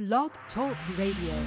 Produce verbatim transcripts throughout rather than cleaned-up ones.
Blog Talk Radio.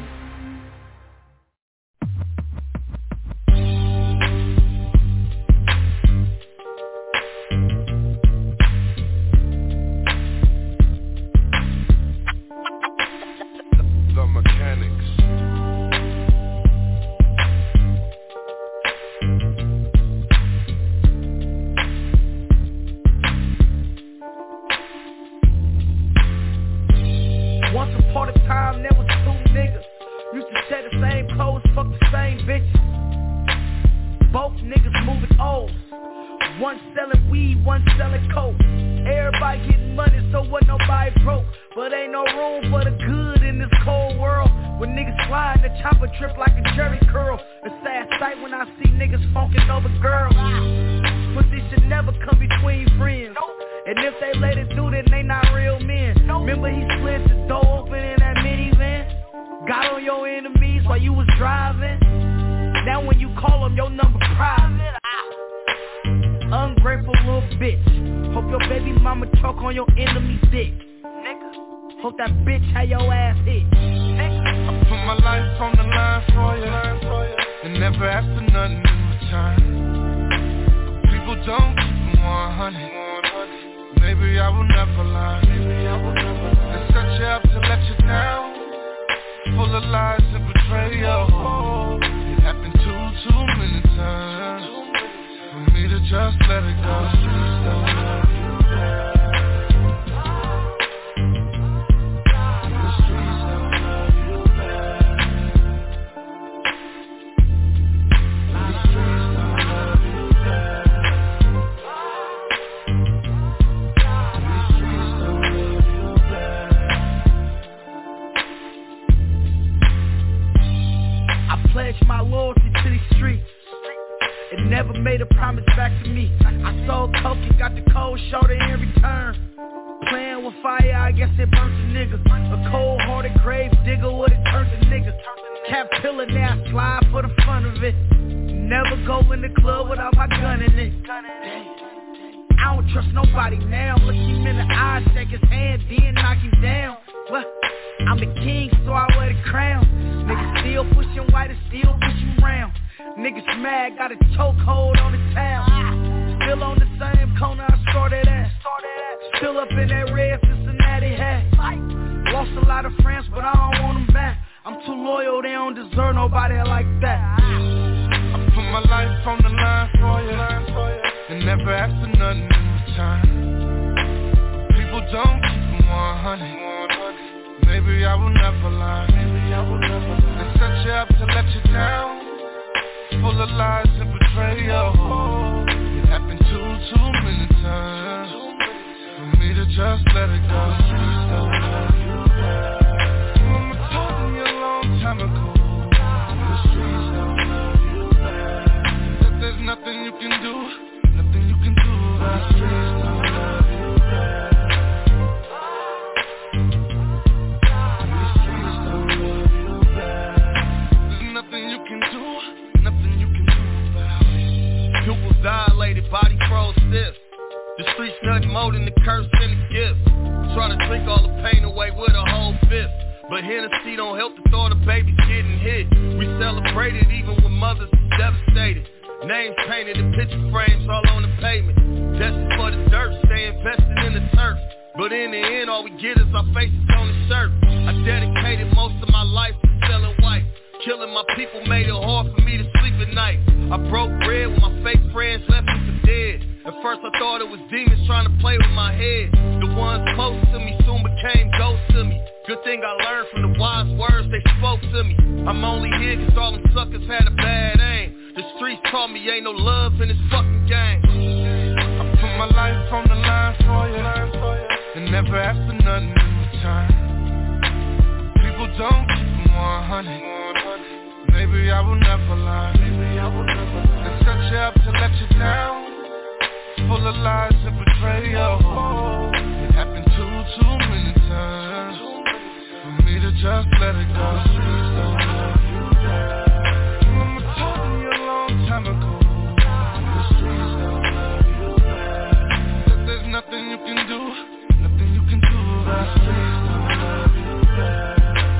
Nothing you can do, nothing you can do about it.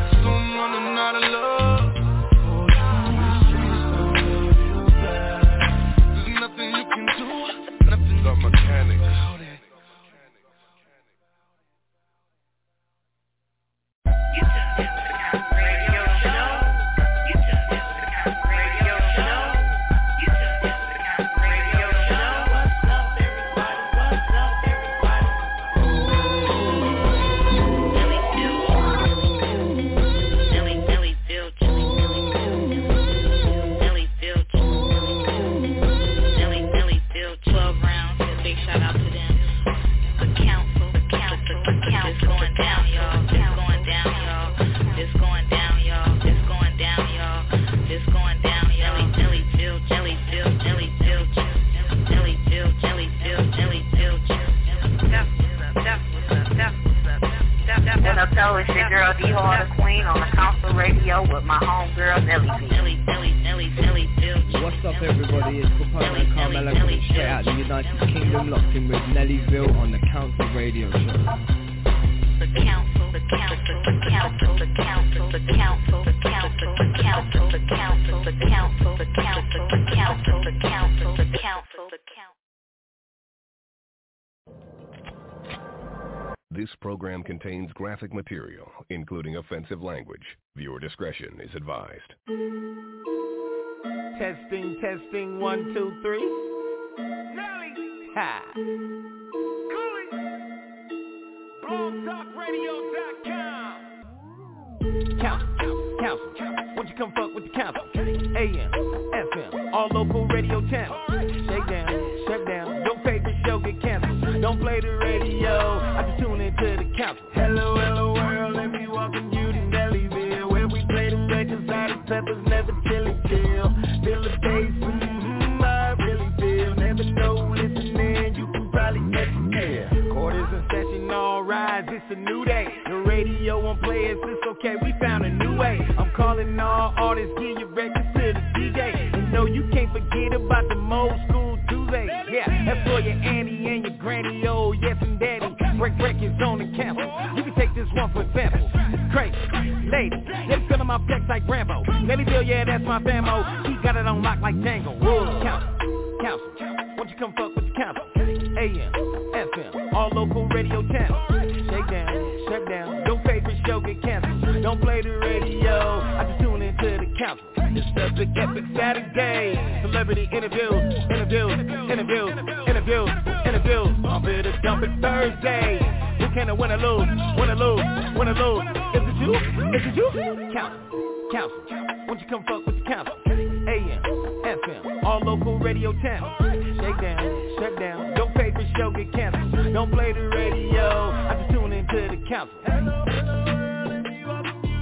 Carolina Queen on the Council Radio with my homegirl Nelly B. Nelly, Nelly, Nelly, Nelly, Nelly. What's up, everybody? It's Kupana and Carmela coming straight out the United Kingdom, locked in with Nellyville on the Council Radio Show. The council, the council, the council, the council, the council, the council, the council, the council, the council, the council, the council, the council, the council, the council. This program contains graphic material, including offensive language. Viewer discretion is advised. Testing, testing, one, two, three. Nelly! Ha! Cooley! blog talk radio dot com. Council, council, won't you come fuck with the council? A M, F M, all local radio channels. Shake down, shut down, your favorite show get canceled. Don't play the radio, I just tune into the council. Hello, hello world, let me welcome you to Nellyville, where we play the records out of peppers, never chili chill. Feel the bass, mm-hmm, I really feel. Never know, listening, you can probably get it, yeah. Quarters in session, all rise, it's a new day. The radio won't play us, it's okay, we found a new way. I'm calling all artists, give your records to the D J. And no, you can't forget about the old school Tuesday. Yeah, that's for your auntie and your granny, oh yes and daddy. Break records on the campus. You can take this one for example. Crazy, lady, they filling my flex like Rambo. Nellyville, yeah, that's my famo. He got it on lock like Django. Whoa. Council, council, won't you come fuck with the council? A M, F M, all local radio channels. Shake down, shut down, your favorite show get canceled. Don't play the radio, I just tune into the council. It's the big epic Saturday. Celebrity interviews, interviews, interviews, interviews, interviews. Bump it or dump it Thursday. Who can I win or lose, win or lose, win or lose? Is it you? Is it you? Council, council, won't you come fuck with the council? A M, F M, all local radio channels. Shake down, shut down, your favorite show get canceled. Don't play the radio, I just tune into the council. Hello, hello, let me welcome you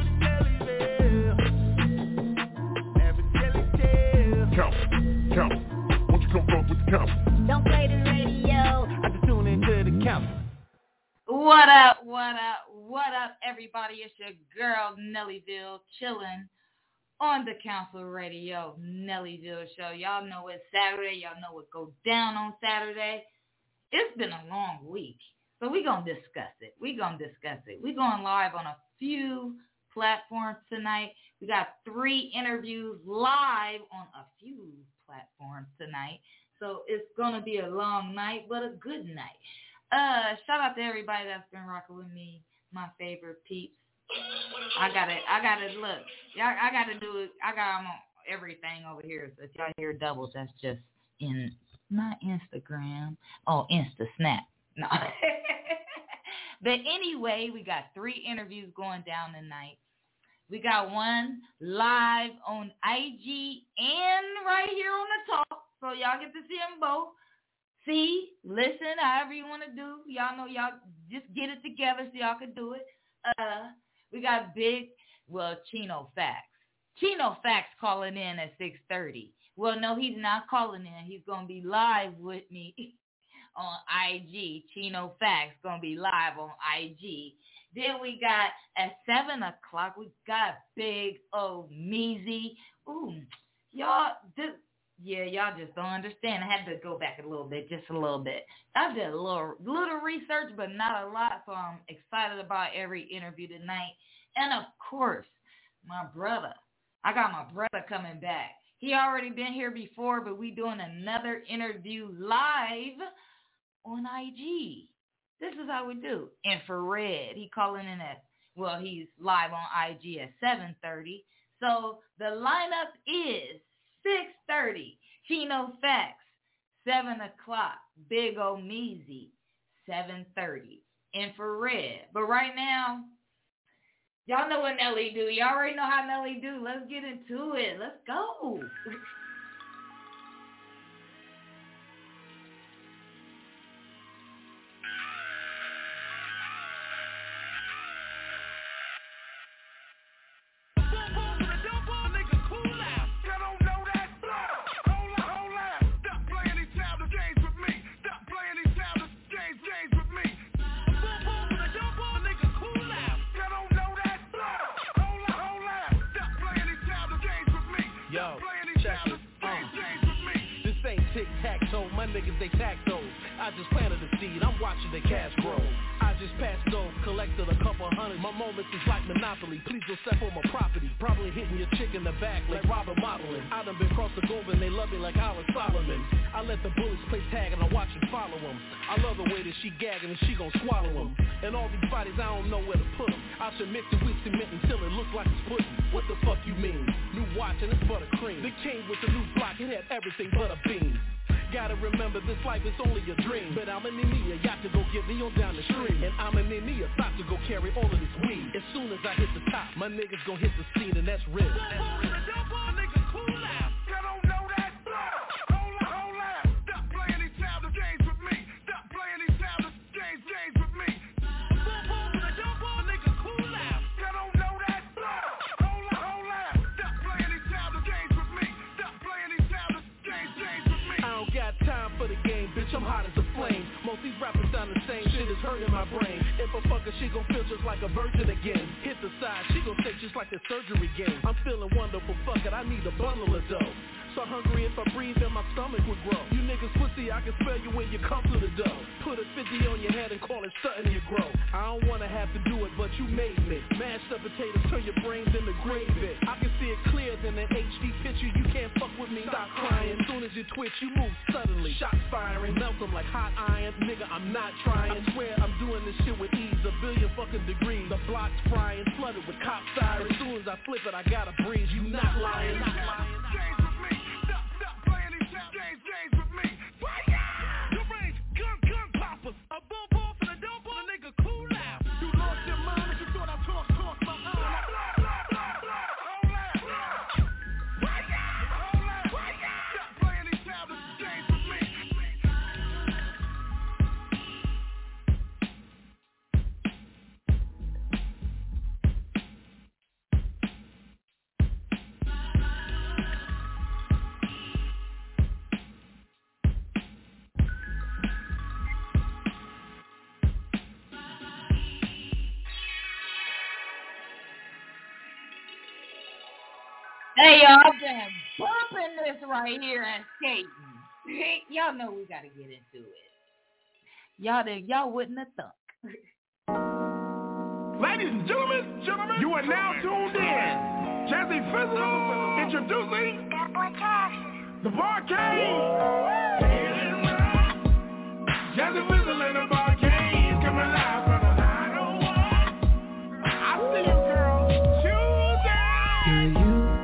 to Nellyville. Council, council, won't you come fuck with the council? Don't play the radio, I just tune into the council. What up, what up, what up, everybody? It's your girl, Nellyville, chilling on the Council Radio, Nellyville Show. Y'all know it's Saturday. Y'all know what goes down on Saturday. It's been a long week, so we're going to discuss it. We're going to discuss it. We're going live on a few platforms tonight. We got three interviews live on a few platforms tonight, so it's going to be a long night, but a good night. Uh, shout out to everybody that's been rocking with me, my favorite peeps. I gotta, I gotta look. Y'all, I gotta do it. I got them on everything over here. So if y'all hear doubles, that's just in not Instagram. Oh, Insta Snap. No. But anyway, we got three interviews going down tonight. We got one live on I G and right here on the talk, so y'all get to see them both. See, listen, however you want to do. Y'all know y'all just get it together so y'all can do it. Uh, we got big, well, Chino Facts. Chino Facts calling in at six thirty. Well, no, he's not calling in. He's going to be live with me on I G. Chino Facts going to be live on I G. Then we got at seven o'clock, we got Big O Meezy. Ooh, y'all, this, yeah, y'all just don't understand. I had to go back a little bit, just a little bit. I did a little, little research, but not a lot, so I'm excited about every interview tonight. And, of course, my brother. I got my brother coming back. He already been here before, but we doing another interview live on I G. This is how we do. Infrared. He calling in at, well, he's live on I G at seven thirty. So the lineup is six thirty, Chino Facts, seven o'clock, Big O Meezy, seven thirty, Infrared. But right now, y'all know what Nelly do. You already know how Nelly do. Let's get into it. Let's go. breakfast. Uh. This ain't tic-tac-toe, my niggas they tactos. I just planted the seed, I'm watching the cash grow. I just passed go, collected a couple hundred. My moments is like Monopoly, please don't step on my property. Probably hitting your chick in the back like Robert modeling. I done been across the globe and they love me like Alice Solomon. I let the bullets play tag and I watch them follow them. I love the way that she gagging and she gon' swallow them. And all these bodies I don't know where to put them. I should mix it with cement until it looks like it's pudding. What the fuck you mean? New watch and it's buttercream. The king with the new block, it had everything but a beam. Gotta remember this life is only a dream. But I'm gonna need me a yacht to go get me on down the street. And I'm gonna need me a stop to go carry all of this weed. As soon as I hit the top, my niggas gon' hit the scene and that's real. I'm hot as a flame. Most these rappers sound the same. Shit is hurting my brain. If a fucker, she gon' feel just like a virgin again. Hit the side, she gon' take just like a surgery game. I'm feeling wonderful, fuck it, I need a bundle of dough. So hungry if I breathe then my stomach would grow. You niggas pussy, I can spell you when you come to the dough. Put a fifty on your head and call it something you grow. I don't wanna have to do it, but you made me. Mashed up potatoes, turn your brains into gravy. I can see it clear than an H D picture, you can't fuck with me. Stop crying, soon as you twitch, you move suddenly. Shots firing, melt them like hot iron. Nigga, I'm not trying. I swear I'm doing this shit with ease, a billion fucking degrees. The block's frying, flooded with cop sirens. As soon as I flip it, I gotta breathe. You not lying, not lying. A boom boom for the dope boy, nigga cool out. You lost your mind if you thought I talk talk my own. Hold up, hold up, stop playing these childish games with me. Hey, y'all been bumping this right here and skating. Y'all know we gotta get into it. Y'all did, y'all wouldn't have thunk. Ladies and gentlemen, gentlemen, you are now tuned in. Jazzy Fizzle introducing the Barcade. Jazzy Fizzle and the Barcade coming live from the nine oh one. I see you, girl. Choose it. Do you?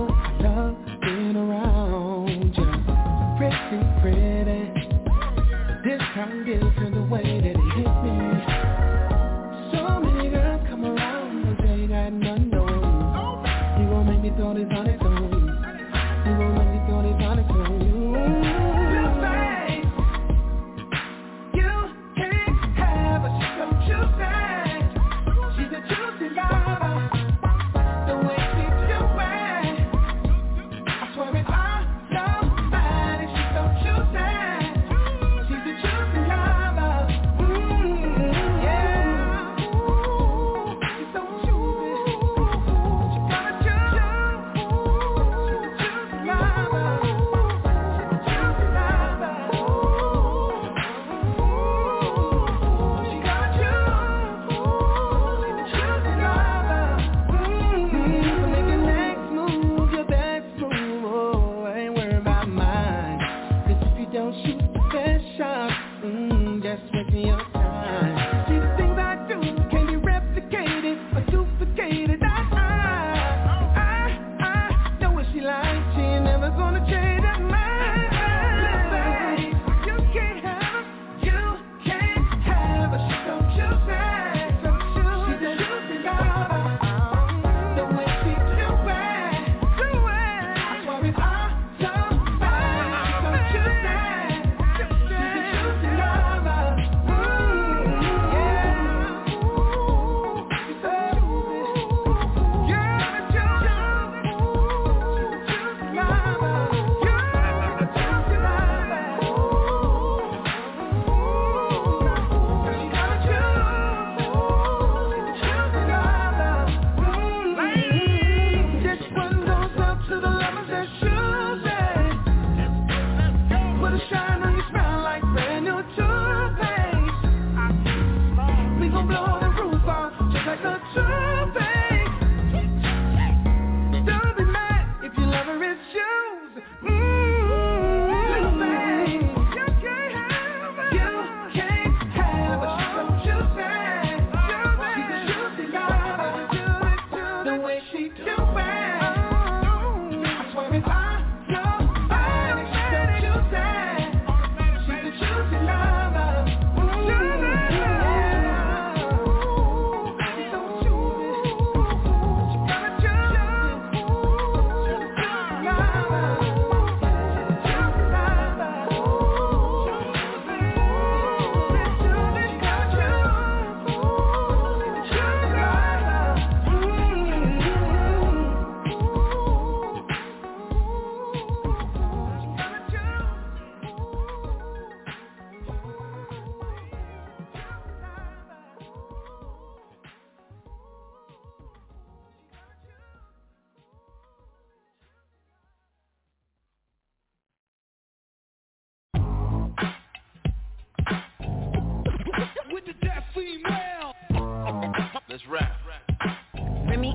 Time gets in the way that it hit me. So many girls come around, but they got nothing on. You gon' make me throw this on its own. You gon' make me throw this on its own. You can't have a chick of juicy. She's a juicy lover. The way she do it, I swear it's all somebody. She's so juicy. way she do it. I swear if I nobody, she's the choosing. She's the choosing lover. Let's rap. Remy,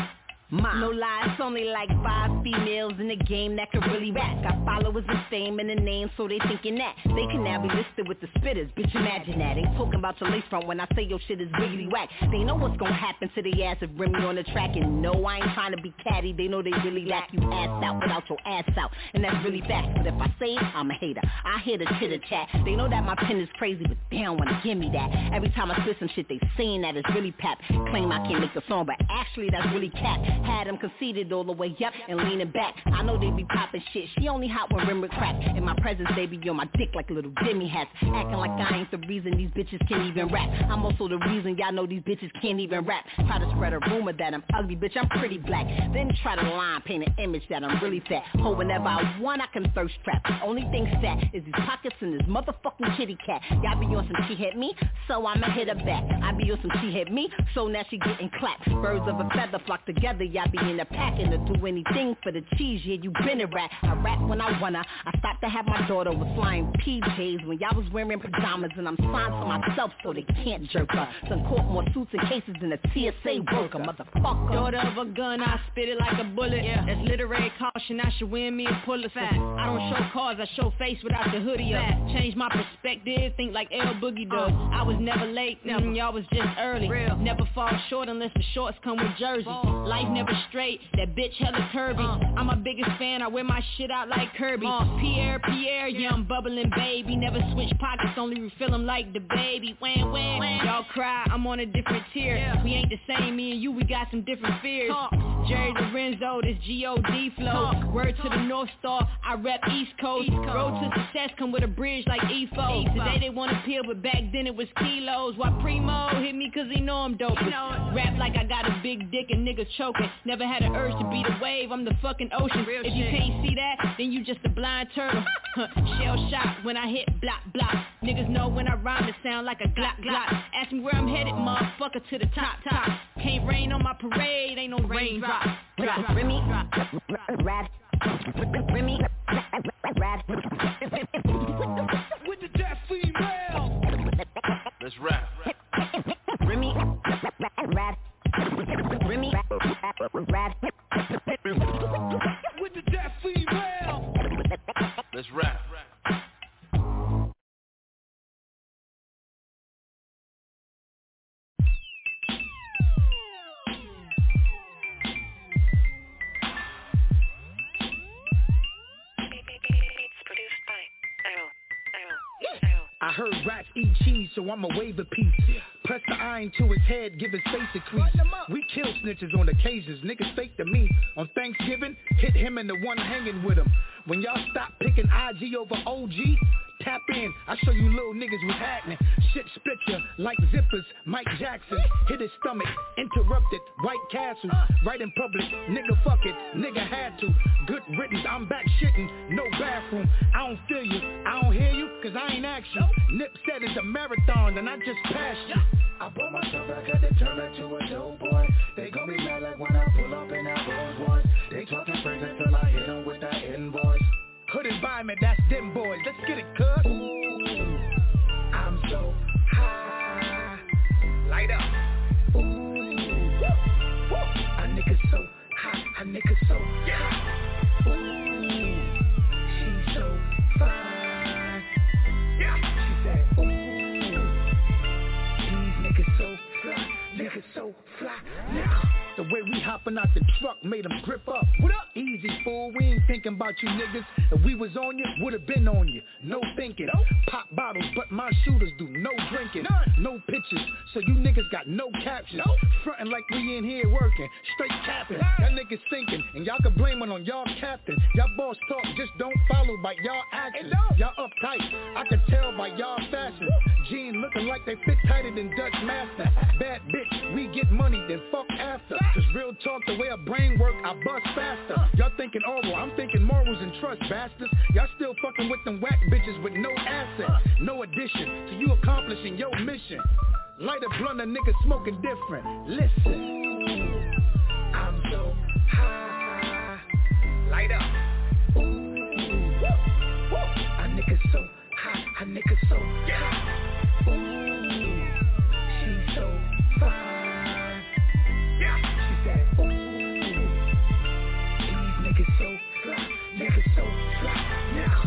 no lie, it's only like five females in the game that can really rap. Got followers and fame in the name, so they thinking that they can now be listed with the spitters. Bitch, imagine that. Ain't talking about your lace front when I say your shit is really whack. They know what's gonna happen to the ass if Remy on the track. And no, I ain't trying to be catty. They know they really lack you ass out without your ass out, and that's really fast. But if I say it, I'm a hater. I hear the chitter chat. They know that my pen is crazy, but they don't wanna give me that. Every time I spit some shit, they saying that it's really pap. Claim I can't make the song, but actually that's really cap. Had them conceited all the way up and leaning back. I know they be popping shit. She only hot when rim with crack. In my presence, they be on my dick like little Jimmy hats. Acting like I ain't the reason these bitches can't even rap. I'm also the reason y'all know these bitches can't even rap. Try to spread a rumor that I'm ugly, bitch, I'm pretty black. Then try to line paint an image that I'm really fat. Oh, whenever I want, I can thirst trap. Only thing fat is these pockets and this motherfucking kitty cat. Y'all be on some she hit me, so I'ma hit her back. I be on some she hit me, so now she getting clapped. Birds of a feather flock together, y'all be in a pack and to do anything for the cheese. Yeah, you been a rat. I rap when I wanna. I stopped to have my daughter with flying P Js when y'all was wearing pajamas, and I'm signed to myself so they can't jerk her. Done caught more suits and cases than a T S A worker, motherfucker. Daughter of a gun, I spit it like a bullet. Yeah. That's literary caution, I should win me a Pulitzer. I don't show cars, I show face without the hoodie up. Change my perspective, think like L Boogie does. Uh, I was never late, never. Mm, y'all was just early. Real. Never fall short unless the shorts come with jerseys. Ball. Life never straight, that bitch hella curvy. Uh, I'm a biggest fan, I wear my shit out like Kirby. Uh, Pierre, Pierre, yeah, I'm bubbling baby. Never switch pockets, only refill them like the baby. Wham, wham, wham. Y'all cry, I'm on a different tier. Yeah. We ain't the same, me and you, we got some different fears. Talk. Jerry Lorenzo, this G O D flow. Talk. Word to the North Star, I rep East Coast. East Coast. Road to success come with a bridge like E F O. Today they want to peel, but back then it was kilos. Why Primo hit me cause he know I'm dope. You know rap like I got a big dick and niggas choking. Never had an urge to be the wave, I'm the fucking ocean. Real if you shit. Can't see that, then you just a blind turtle. Shell shot when I hit block block. Niggas know when I rhyme it sound like a glock glock. Ask me where I'm headed, motherfucker, to the top top. Can't rain on my parade, ain't no raindrop. Remy, rap, Remy, rap. With the deaf female. Let's rap. Remy, rap. Remy, rap. With the deaf female. Let's rap. I heard rats eat cheese, so I'ma wave a piece. Press the iron to his head, give his face a crease. We kill snitches on occasions, niggas fake to me. On Thanksgiving, hit him and the one hanging with him. When y'all stop picking I G over O G, tap in, I show you little niggas what's happening. Shit split ya like zippers, Mike Jackson. Hit his stomach, interrupted, White Castle. Right in public, nigga fuck it, nigga had to. Good riddance, I'm back shitting, no bathroom. I don't feel you, I don't hear you, cause I ain't action. Nip said it's a marathon and I just passed you. I bought myself back at the turn back to a dope boy. They gon' be mad like when I pull up in that Rolls Royce. They talking crazy till I hit them with that invoice. Hood environment, that's them boys. Let's get it, cuz. Ooh, I'm so high. Light up. Ooh, woo. A nigga so hot, a nigga so hot. Ooh, she's so fine. Yeah. She said, ooh, these niggas so fly, niggas so fly. Now. The way we hop Hopping out the truck made them grip up. What up? Easy, fool, we ain't thinking about you niggas. If we was on you, would've been on you. No thinking. Nope. Pop bottles, but my shooters do no drinking. None. No pictures, so you niggas got no captions. Nope. Frontin' like we in here working, straight capping. Y'all niggas thinking, and y'all can blame it on y'all captain. Y'all boss talk, just don't follow by y'all actions. Y'all uptight, I can tell by y'all fashion. Jeans looking like they fit tighter than Dutch Master. Bad bitch, we get money, then fuck after. Cause real talk, the way a brain work, I bust faster. Y'all thinking oral, I'm thinking morals and trust, bastards. Y'all still fucking with them whack bitches with no assets. No addition to you accomplishing your mission. Light a blunt, a nigga smoking different. Listen, I'm so high. Light up. Ooh, woo, woo. A nigga so high, a nigga so high. Ooh, she's so fine. Yeah. She said, ooh, these niggas so fly, niggas so fly. Yeah.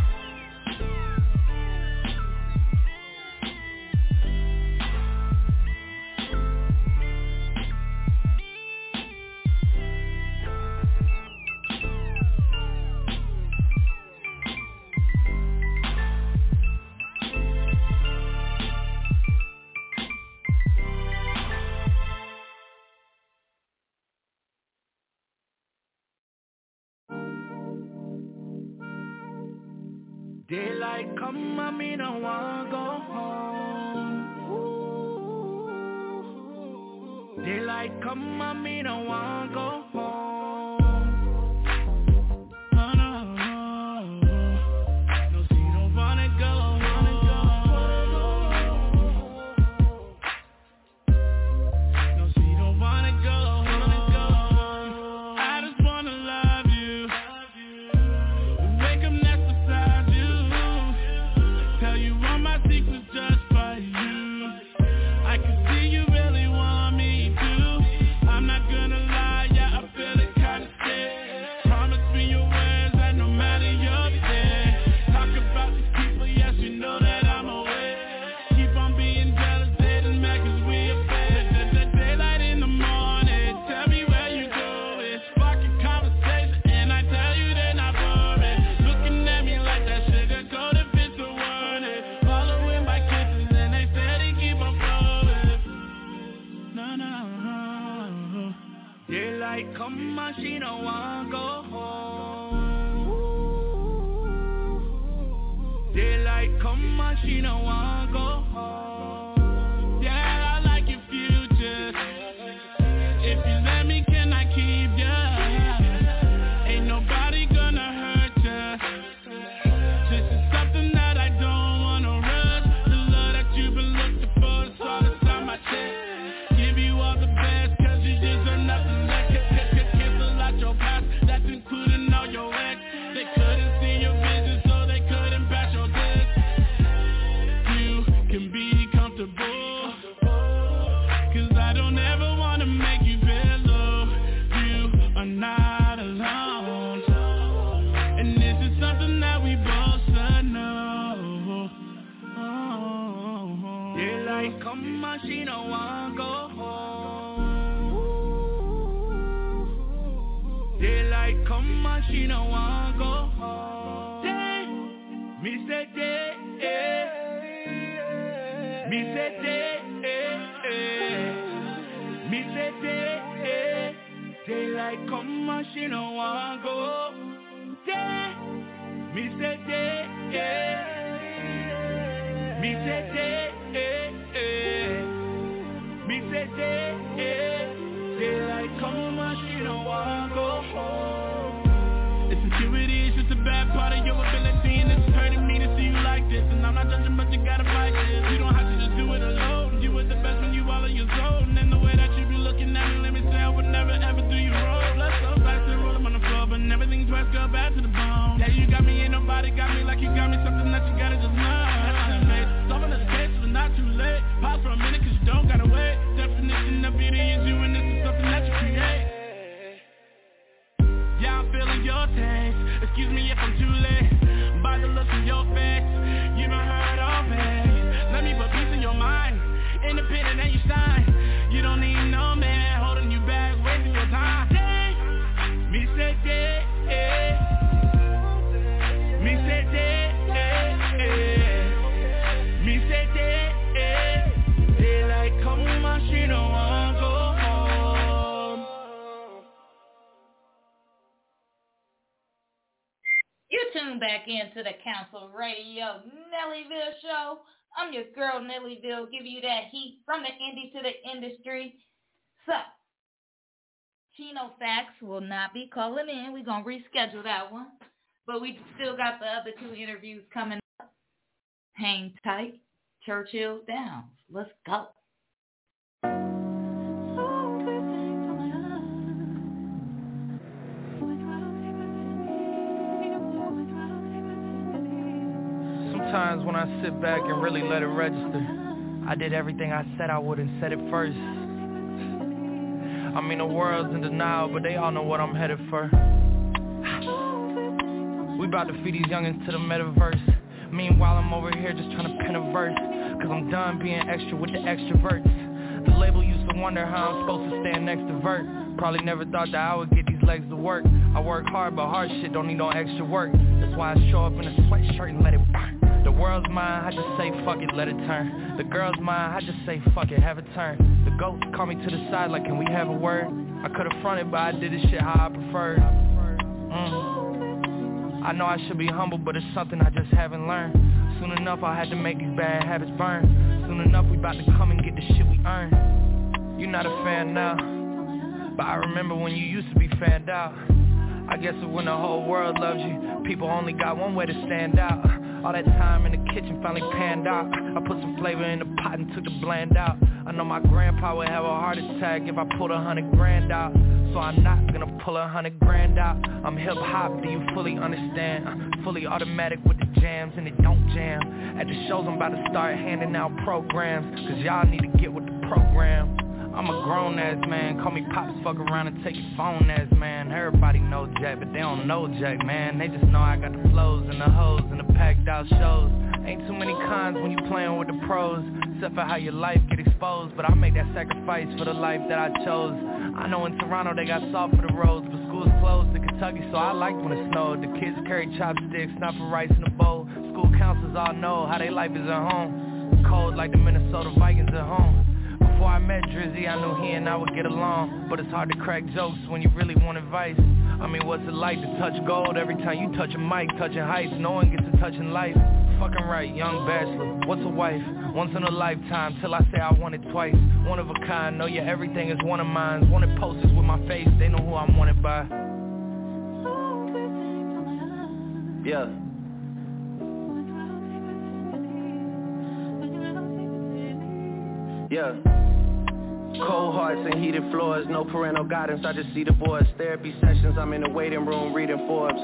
Daylight come, I mean I wanna go home. Daylight come, I mean I wanna go home. No, no, no, no, she don't wanna go, wanna go. No, she don't wanna go, wanna go. I just wanna love you. Wake up next beside you. Tell you all my secrets just for you. I can see you really want me too. I'm not gonna lie, yeah, I feel it kinda sick. Promise me your words that no matter you're there. Talk about these people, yes, you know that I'm aware. Keep on being jealous, they just mad cause we a pair. The daylight in the morning, tell me where you going. Sparking conversation and I tell you they're not boring. Looking at me like that sugar coated bitch to warn it. Following my kisses and they steady keep on flowing. No, no, no. Daylight come on, she don't wanna go home. Daylight come on, she don't wanna go home. Yeah, I like your future. If you let me, can I keep ya? Ain't nobody gonna hurt ya. This is something that I don't wanna rush. The love that you've been looking for is all inside my chest. Give you all the best, cause you deserve nothing less. Cancel out your past, that's including all your ex. They couldn't see your vision, so they couldn't bash your goods. You can be comfortable, cause I don't ever wanna make you feel low. You are not alone, and this is something that we both should know. Oh, daylight come on, she don't wanna go home. Daylight come on, she don't wanna go home. Day, me say day, eh. Me say day, eh, eh. Me say day, eh. Daylight come on, she don't wanna go. Day, me say day, eh. Me say day, eh, eh. Me say day, eh. Daylight come on, she don't wanna go home. Insecurity is just a bad part of your ability, and it's hurting me to see you like this. And I'm not judging, but you gotta fight this. You don't have to just do it alone. You were the best when you all on your zone. And the way that you be looking at me, let me say I would never ever do you wrong. Let's go back to the roll, I'm on the floor, but everything's worth go back to the bone. Yeah, you got me, ain't nobody got me like you got me. Something that you gotta just know. Solving the case, but not too late. Pause for a minute, cause you don't gotta wait. Definition of beauty is you, and this is something that you create. Yeah, I'm feeling your taste. Excuse me if I'm too late. By the look in your face, you done heard all pain. Let me put peace in your mind. Independent and you shine. You don't need no man holding you back, wasting your time. tuned back into the Council Radio Nellyville Show. I'm your girl Nellyville, giving you that heat from the indie to the industry. So, Chino Facts will not be calling in. We're going to reschedule that one. But we still got the other two interviews coming up. Hang tight. Churchill Downs. Let's go. Sometimes when I sit back and really let it register, I did everything I said I would and said it first. I mean the world's in denial, but they all know what I'm headed for. We about to feed these youngins to the metaverse. Meanwhile I'm over here just trying to pen a verse, cause I'm done being extra with the extroverts. The label used to wonder how I'm supposed to stand next to Vert. Probably never thought that I would get these legs to work. I work hard, but hard shit don't need no extra work. That's why I show up in a sweatshirt and let it burn. The world's mine, I just say fuck it, let it turn. The girl's mine, I just say fuck it, have it turn. The goats call me to the side like, can we have a word? I could've fronted, but I did this shit how I preferred. Mm. I know I should be humble, but it's something I just haven't learned. Soon enough I had to make these bad habits burn. Soon enough we about to come and get the shit we earn. You're not a fan now, but I remember when you used to be fanned out. I guess it's when the whole world loves you, people only got one way to stand out. All that time in the kitchen finally panned out. I put some flavor in the pot and took the bland out. I know my grandpa would have a heart attack if I pulled a hundred grand out. So I'm not gonna pull a hundred grand out. I'm hip hop, do you fully understand? I'm fully automatic with the jams and it don't jam. At the shows I'm about to start handing out programs, cause y'all need to get with the program. I'm a grown ass man, call me Pops, fuck around and take your phone ass man. Everybody know Jack, but they don't know Jack, man. They just know I got the flows and the hoes and the packed out shows. Ain't too many cons when you playing with the pros, except for how your life get exposed. But I make that sacrifice for the life that I chose. I know in Toronto they got salt for the roads, but school's closed in Kentucky, so I liked when it snowed. The kids carry chopsticks, not for rice in a bowl. School counselors all know how they life is at home. Cold like the Minnesota Vikings at home. Before I met Drizzy, I knew he and I would get along. But it's hard to crack jokes when you really want advice. I mean, what's it like to touch gold every time you touch a mic? Touching heights, no one gets to touching life. Fucking right, young bachelor, what's a wife? Once in a lifetime, till I say I want it twice. One of a kind, know yeah, everything is one of mine. Wanted posters with my face, they know who I'm wanted by. Yeah. Yeah. Cold hearts and heated floors, no parental guidance, I just see the boys. Therapy sessions, I'm in the waiting room reading Forbes.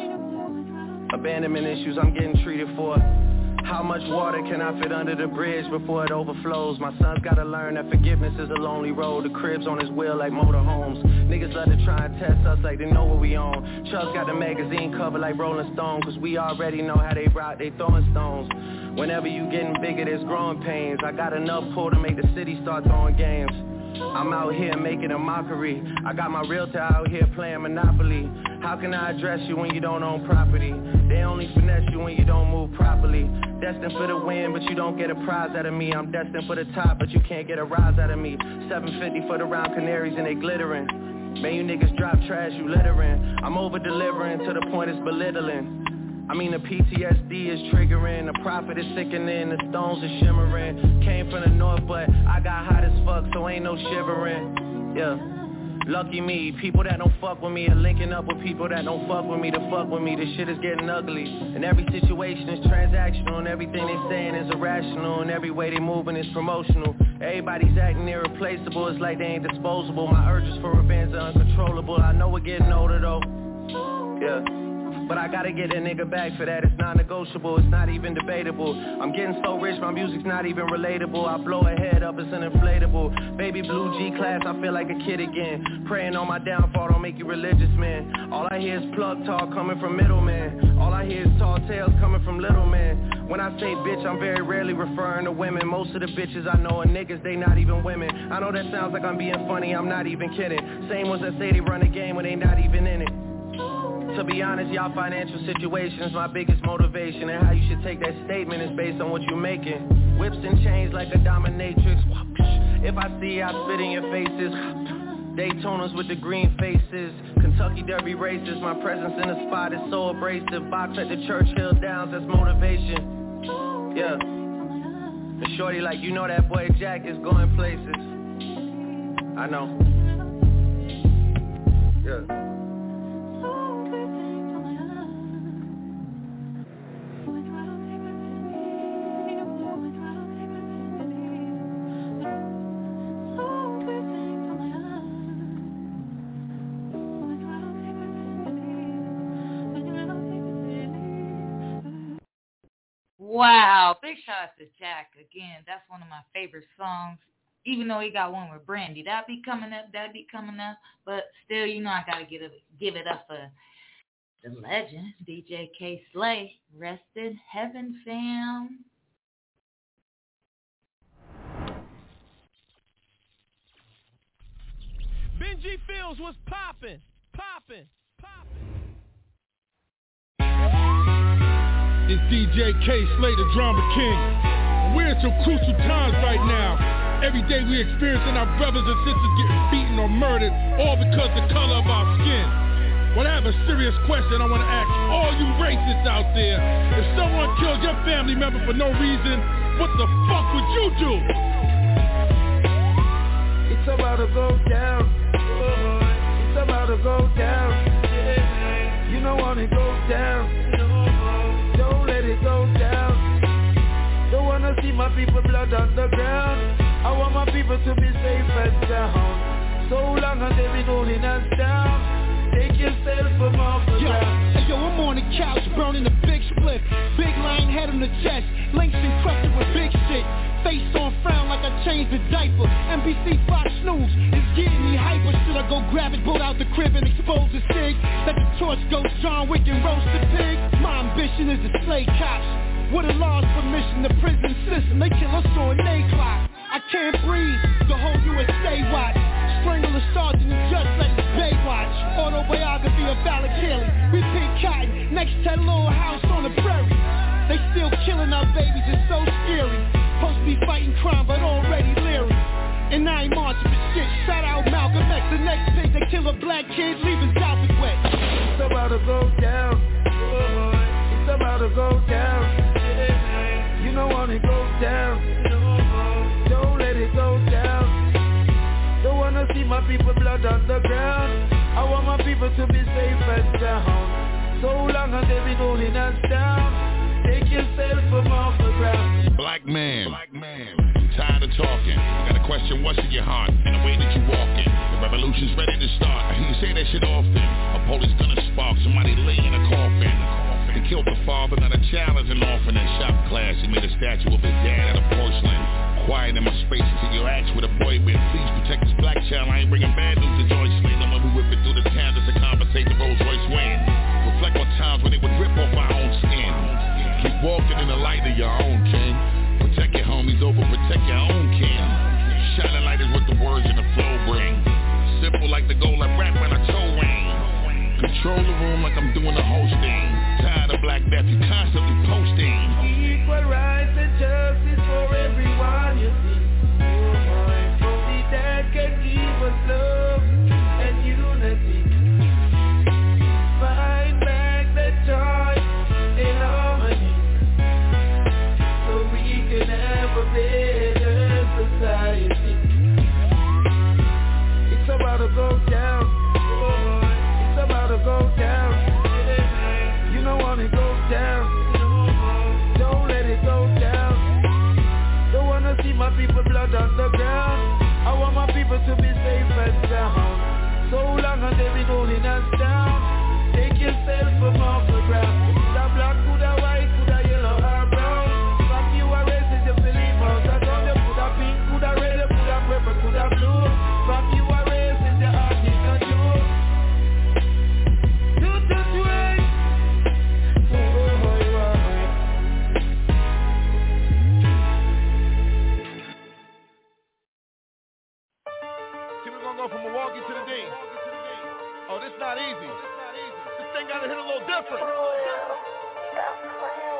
Abandonment issues, I'm getting treated for. How much water can I fit under the bridge before it overflows? My son's gotta learn that forgiveness is a lonely road. The crib's on his wheel like motorhomes. Niggas love to try and test us like they know what we own. Chuck's got the magazine cover like Rolling Stone, cause we already know how they rock, they throwing stones. Whenever you getting bigger, there's growing pains. I got enough pull to make the city start throwing games. I'm out here making a mockery. I got my realtor out here playing Monopoly. How can I address you when you don't own property? They only finesse you when you don't move properly. Destined for the win, but you don't get a prize out of me. I'm destined for the top, but you can't get a rise out of me. seven fifty for the round canaries and they glittering. Man, you niggas drop trash, you littering. I'm over delivering to the point it's belittling. I mean the P T S D is triggering, the profit is sickening, the stones are shimmering. Came from the north but I got hot as fuck, so ain't no shivering. Yeah, lucky me, people that don't fuck with me are linking up with people that don't fuck with me to fuck with me. This shit is getting ugly, and every situation is transactional, and everything they saying is irrational, and every way they moving is promotional. Everybody's acting irreplaceable, it's like they ain't disposable. My urges for revenge are uncontrollable. I know we're getting older though. Yeah. But I gotta get a nigga back for that, it's non-negotiable, it's not even debatable. I'm getting so rich, my music's not even relatable. I blow a head up, it's an inflatable. Baby blue G-class, I feel like a kid again. Praying on my downfall, don't make you religious, man. All I hear is plug talk coming from middlemen. All I hear is tall tales coming from little men. When I say bitch, I'm very rarely referring to women. Most of the bitches I know are niggas, they not even women. I know that sounds like I'm being funny, I'm not even kidding. Same ones that say they run the game when they not even in it. To be honest, y'all financial situation is my biggest motivation, and how you should take that statement is based on what you're making. Whips and chains like a dominatrix. If I see I spit in your faces. Daytonas with the green faces, Kentucky Derby races. My presence in the spot is so abrasive. Box at the Churchill Downs, that's motivation. Yeah. And shorty like, you know that boy Jack is going places. I know. Yeah. Wow, big shout out to Jack again. That's one of my favorite songs. Even though he got one with Brandy, that'd be coming up. That'd be coming up. But still, you know, I gotta give it give it up for the legend D J K Slay. Rest in heaven, fam. Benji Fields was popping, popping, popping. It's D J K Slay, the Drama King. We're in some crucial times right now. Every day we experiencing our brothers and sisters getting beaten or murdered, all because the color of our skin. Well, I have a serious question I want to ask all you racists out there. If someone kills your family member for no reason, what the fuck would you do? It's about to go down. It's about to go down. You don't want it go down. Don't let it go down. Don't wanna see my people blood on the ground. I want my people to be safe and sound. So long as they been holding us down. Take yourself from off the yo, ground. Hey, yo, I'm on the couch burning a big split. Big line head on the chest. Links encrusted with big shit. Face on frown like I changed the diaper. N B C Fox News is getting me hyper. Should I go grab it, pull out the crib and expose the sig? Let the torch go John Wick and roast the pig. My ambition is to slay cops. With a law's permission, the prison system, they kill us on A clock. I can't breathe, the whole U S A watch. Strangle a sergeant and just let his bay watch. Autobiography of Valor Kelly. We pick cotton next to a little house on the prairie. They still killing our babies, it's so scary. Supposed to be fighting crime, but already leery. And I ain't marching for shit. Shout out Malcolm X, the next pig they kill a black kid, leave his outfit wet. It's about to go down. It's about to go down. You don't want it go down. Don't let it go down. Don't wanna see my people blood on the ground. I want my people to be safe and sound. So long as they been holding us down. Take yourself from off the ground. Black man, Black man, I'm tired of talking. I got a question, what's in your heart and the way that you walking? The revolution's ready to start. I hear you say that shit often. A police gonna spark, somebody lay in a coffin. He killed the father, not a child as an orphan in shop class. He made a statue of his dad out of porcelain. Quiet in my space until you ask where the boy been. Please protect this black child. I ain't bringing bad news to George Slade. No when we whip it through the town just to compensate the Rolls Royce win. Reflect on times when they would rip off our own skin. Keep walking in the light of your own king. Protect your homies over, protect your own kin. Shining light is what the words and the flow bring. Simple like the goal I rap when I toe ring. Control the room like I'm doing the hosting. Tired of black death, you constantly posting. Equal rights and justice for everyone you see. Only that can give us love and unity. Find back the joy and harmony, so we can have a better society. It's about to go down. It's about to go down. You don't want it go down. Don't let it go down. Don't wanna see my people blood on the ground. I want my people to be safe and sound. So long as they been holding us down. Take yourself from off the ground. Coulda black, coulda white, coulda yellow or brown. From you are racist, you believe out. I told you coulda pink, coulda red, coulda purple, coulda blue. From you are racist, your heart is not true. Do do do it. Oh, oh, oh, oh. See, we're gonna go from Milwaukee to the D. Oh, this not easy. This thing gotta hit a little different. Stop playing with these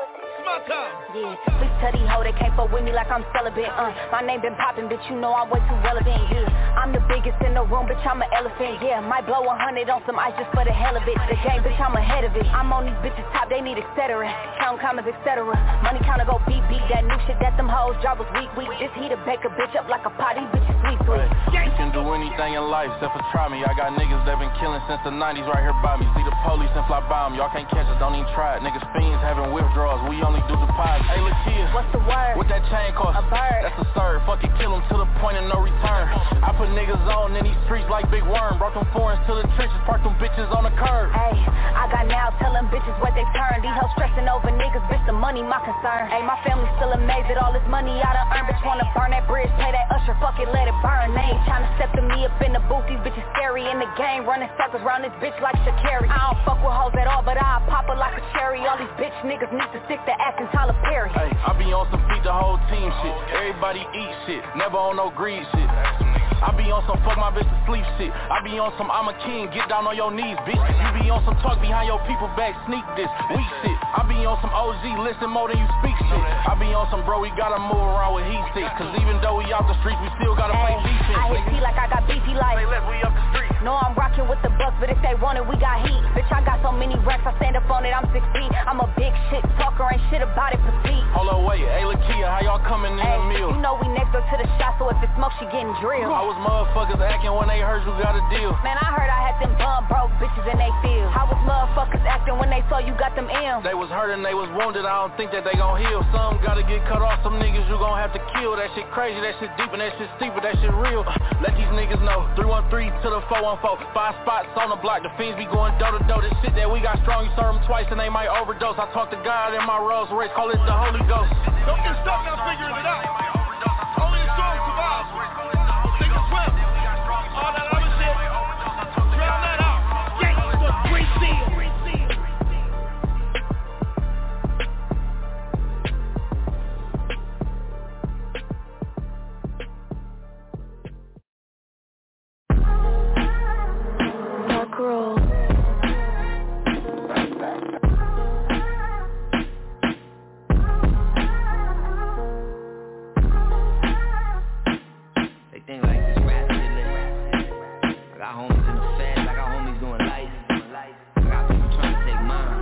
my time. Yeah, please tell these hoes they can't fuck with me like I'm celibate. Uh, my name been poppin', bitch, you know I'm way too relevant. Yeah, I'm the biggest in the room, bitch, I'm an elephant. Yeah, might blow a hundred on some ice just for the hell of it. The game, bitch, I'm ahead of it. I'm on these bitches top, they need et cetera. Count commas, et cetera. Money counter go beat beat. That new shit that them hoes drop was weak weak. This heater bake a bitch up like a potty, bitch is sweet sweet. You can do anything in life except for try me. I got niggas that been killing since the nineties right here by me. See the police and fly by them. Y'all can't catch us, don't even try it. Niggas fiends having withdrawals. We only do deposits. Hey, Lakia, what's the word? What that chain cost? A bird. That's absurd. Fuck it, kill them to the point of no return. I put niggas on in these streets like Big Worm. Brought them foreigns to the trenches, parked them bitches on the curb. Hey, I got now telling bitches what they turn. These hoes stressing over niggas, bitch, the money my concern. Hey, my family still amazed at all this money I done earned. Bitch wanna burn that bridge, play that Usher, fuck it, let it burn. They ain't tryna step to me up in the booth. These bitches scary in the game, running circles round this bitch like Sha'Carri. I don't fuck with hoes at all, but I'll pop her like a cherry. All these bitch niggas need to stick to acting Tyler Perry. Hey, I be on some feed the whole team shit. Everybody eat shit, never on no greed shit. I be on some fuck my bitch to sleep shit. I be on some I'm a king, get down on your knees, bitch. You be on some talk behind your people back, sneak this, weak shit. I be on some O G, listen more than you speak shit. I be on some bro, we gotta move around with he sick. Cause even though we out the streets, we still gotta play defense. I hit T like I got beefy like Say left, we up the street. No, I'm rocking with the Bucks, but if they want it, we got heat. Bitch, I got so many racks, I stand up on it, I'm six feet. I'm a big shit talker, ain't shit about it, proceed. Hold on, wait, hey Lakia, how y'all coming in hey, the meal? You know we next door to the shop, so if it smoke, she getting drilled. I was motherfuckers acting when they heard you got a deal. Man, I heard I had them bum broke bitches in they field. How was motherfuckers acting when they saw you got them M's? They was hurting, they was wounded, I don't think that they gon' heal. Some gotta get cut off, some niggas you gon' have to kill. That shit crazy, that shit deep, and that shit steep, but that shit real. Let these niggas know, three one three to the four one four. Five spots on the block, the fiends be going door to door. This shit that we got strong, you serve them twice and they might overdose. I talk to God in my Rolls Royce, call it the Holy Ghost. Don't get stuck now figuring it out. Only the strong survive. Think of twelve. All that other shit, drown that out. Gangsta, great deal. Dark roll. They think like this rap shit lit. I got homies in the feds, I got homies doing life. I got people trying to take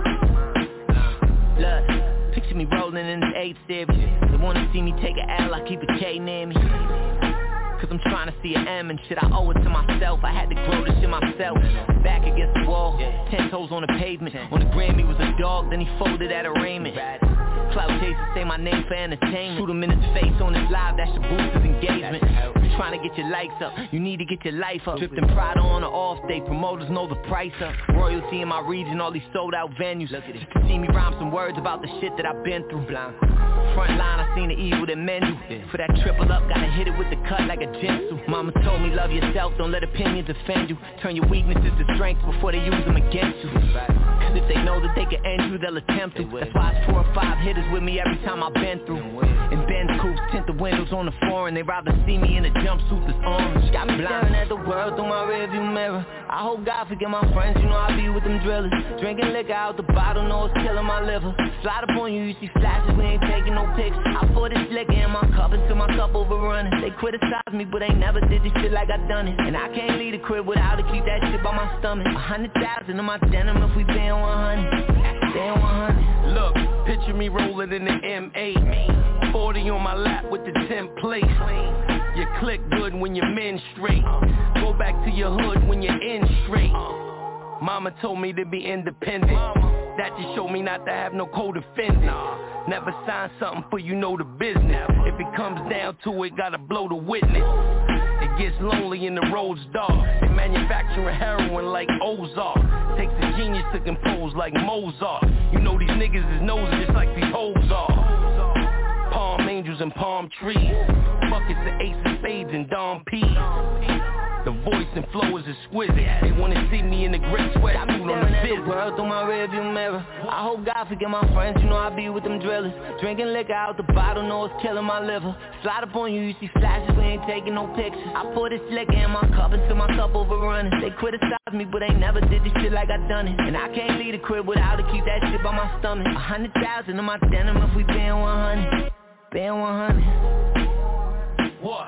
mine. Look, picture me rolling in this eight series. They wanna see me take an L, I keep a K near me. Cause I'm trying to see an M and shit, I owe it to myself. I had to grow this shit myself. Back against the wall, ten toes on the pavement. On the gram he was a dog, then he folded at arraignment. Clout chasers say my name for entertainment. Shoot him in his face on his live, that should boost his engagement. You trying to get your likes up, you need to get your life up. Drifting Prada on the off day, promoters know the price up. Royalty in my region, all these sold out venues. Just to see me rhyme some words about the shit that I've been through. Front line, I seen the evil that men do. For that triple up, gotta hit it with the cut like a Jinsu. Mama told me love yourself, don't let opinions offend you. Turn your weaknesses to strengths before they use them against you. Cause if they know that they can end you, they'll attempt to. That's why it's four or five hitters with me every time I've been through. In Benz coupes, tint the windows on the foreign. They rather see me in a jumpsuit that's orange. Got me staring at the world through my rearview mirror. I hope God forgive my friends, you know I be with them drillers. Drinking liquor out the bottle, know it's killing my liver. Slide up on you, you see flashes, we ain't taking no pics. I pour this liquor in my cup until my cup overrunning. They criticize me, but they never did this shit like I done it. And I can't leave the crib without it, keep that shit by my stomach. A hundred thousand in my denim if we paying one hundred. Paying one hundred. Look, picture me rolling in the M eight. forty on my lap with the ten plate. You click good when you're men straight. Go back to your hood when you're in straight. Mama told me to be independent. That just showed me not to have no co-defendant. Never sign something for you know the business. If it comes down to it, gotta blow the witness. It gets lonely in the roads dark. They manufacturing heroin like Ozark. Takes a genius to compose like Mozart. You know these niggas is nosing just like these hoes are. Palm angels and palm trees. Buckets of ace of spades and Dom P's. The voice and flow is exquisite. They wanna see me in the great sweatsuit on the business. world through my rearview mirror. I hope God forgive my friends, you know I be with them drillers. Drinking liquor out the bottle, know it's killing my liver. Slide up on you, you see flashes, we ain't taking no pictures. I pour this liquor in my cup until my cup overrunning. They criticize me, but they never did this shit like I done it. And I can't leave the crib without to keep that shit by my stomach. A hundred thousand in my denim if we been one hundred. Been one hundred. What?